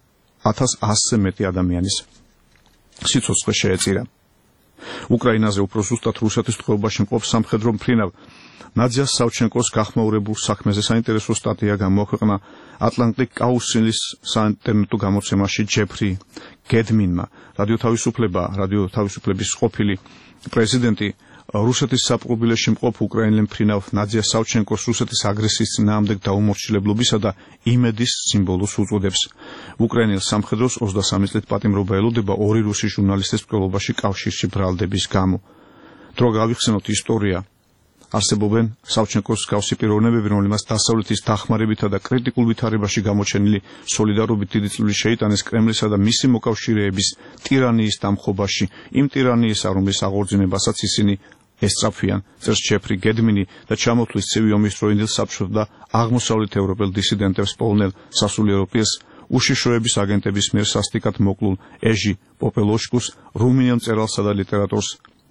ათას ასზე მეტი ადამიანის სიცოცხლე შეეწირა. უკრაინაზე უფრო ზუსტად რუსეთის ტყვეობაში მყოფ სამხედრო მფრინავ ნადია სავჩენკოს გახმაურებულ საქმეზე საინტერესო სტატია გამოაქვეყნა ატლანტიკ კაუსილის საინტერნეტო გამოცემაში ჯეფრი გედმინმა. რადიო თავისუფლება, რადიო თავისუფლების ყოფილი პრეზიდენტი რუსეთის საპყრობილეში მყოფ უკრაინელ მფრინავ ნადია სავჩენკოს რუსეთის აგრესიის წინააღმდეგ დაუმორჩილებლობისა და იმედის სიმბოლოს უწოდებს. უკრაინელ სამხედროს ოცდასამი წლით პატიმრობა ელოდება ორი რუსი ჟურნალისტის მკვლელობაში კავშირში ბრალდების გამო. დრო გავიხსენოთ ისტორია. არსებობენ სავჩენკოს მსგავსი პიროვნებები, რომლებმაც დასავლეთის დახმარებითა და კრიტიკულ ვითარებაში გამოჩენილი სოლიდარობით დიდი წვლილი შეიტანეს კრემლისა და მისი მოკავშირეების ტირანიის დამხობაში, იმ ტირანიისა, რომლის აღორძინებასაც ისინი ესწრაფვიან, წერს ჯეფრი გედმინი და ჩამოთვლის ცივი ომის დროინდელ საბჭოთა და აღმოსავლეთ ევროპელ დისიდენტებს პოლნელ სასულიერო პირს უშიშროების აგენტების მიერ სასტიკად მოკლულ ეჟი პოპელოშკუს, რუმინელ მწერალსა და ლიტერატორს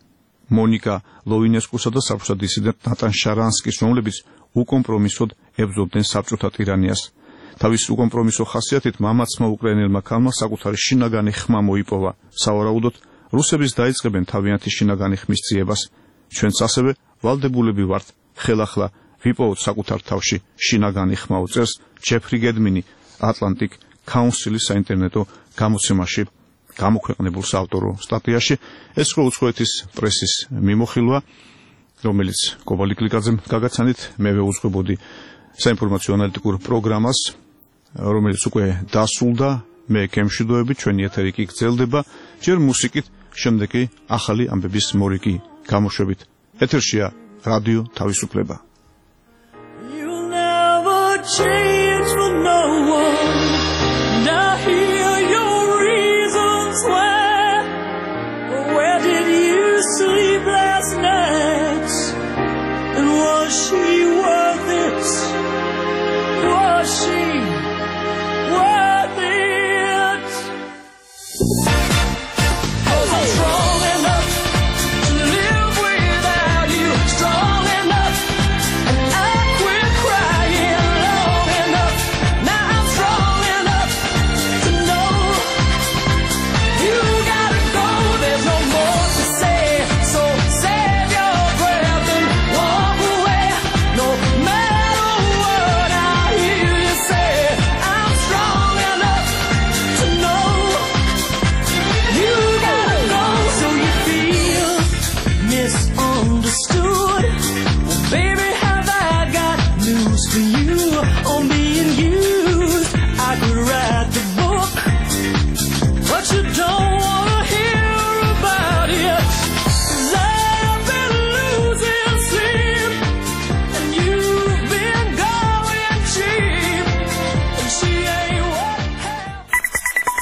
მონიკა ლოვინესკუსა და საბჭოთა დისიდენტ ნატან შარანსკის, რომლებიც უკომპრომისოდ ებრძოდნენ საბჭოთა ტირანიას. თავის უკომპრომისო ხასიათით მამაცმა უკრაინელმა ქალმა საკუთარი შინაგანი ხმა მოიპოვა. სავარაუდოდ რუსების დაიწყებენ თავიანთი შინაგანი ხმის ძიებას. ჩვენც ასევე ვალდებულები ვართ ხელახლა ვიპოვოთ საკუთარ თავში შინაგანი ხმა, უწერს ჯეფრი გედმინი ატლანტიკ კაუნსილის საინტერნეტო გამოცემაში გამოქვეყნებულ საავტორო სტატიაში. ეს ხო უცხოეთის პრესის მიმოხილვა, რომელიც კობალი კლიკაძემ გაგაცანით, მე ვეუძღვებოდი საინფორმაციო ანალიტიკურ პროგრამას, რომელიც უკვე დასრულდა. მე კემშვიდოები, ჩვენი ეთერი კი გრძელდება, ჯერ მუსიკით, შემდეგ კი ახალი ამბების მორიგი გამოშვებით. ეთერშია რადიო თავისუფლება. You'll never change for no one.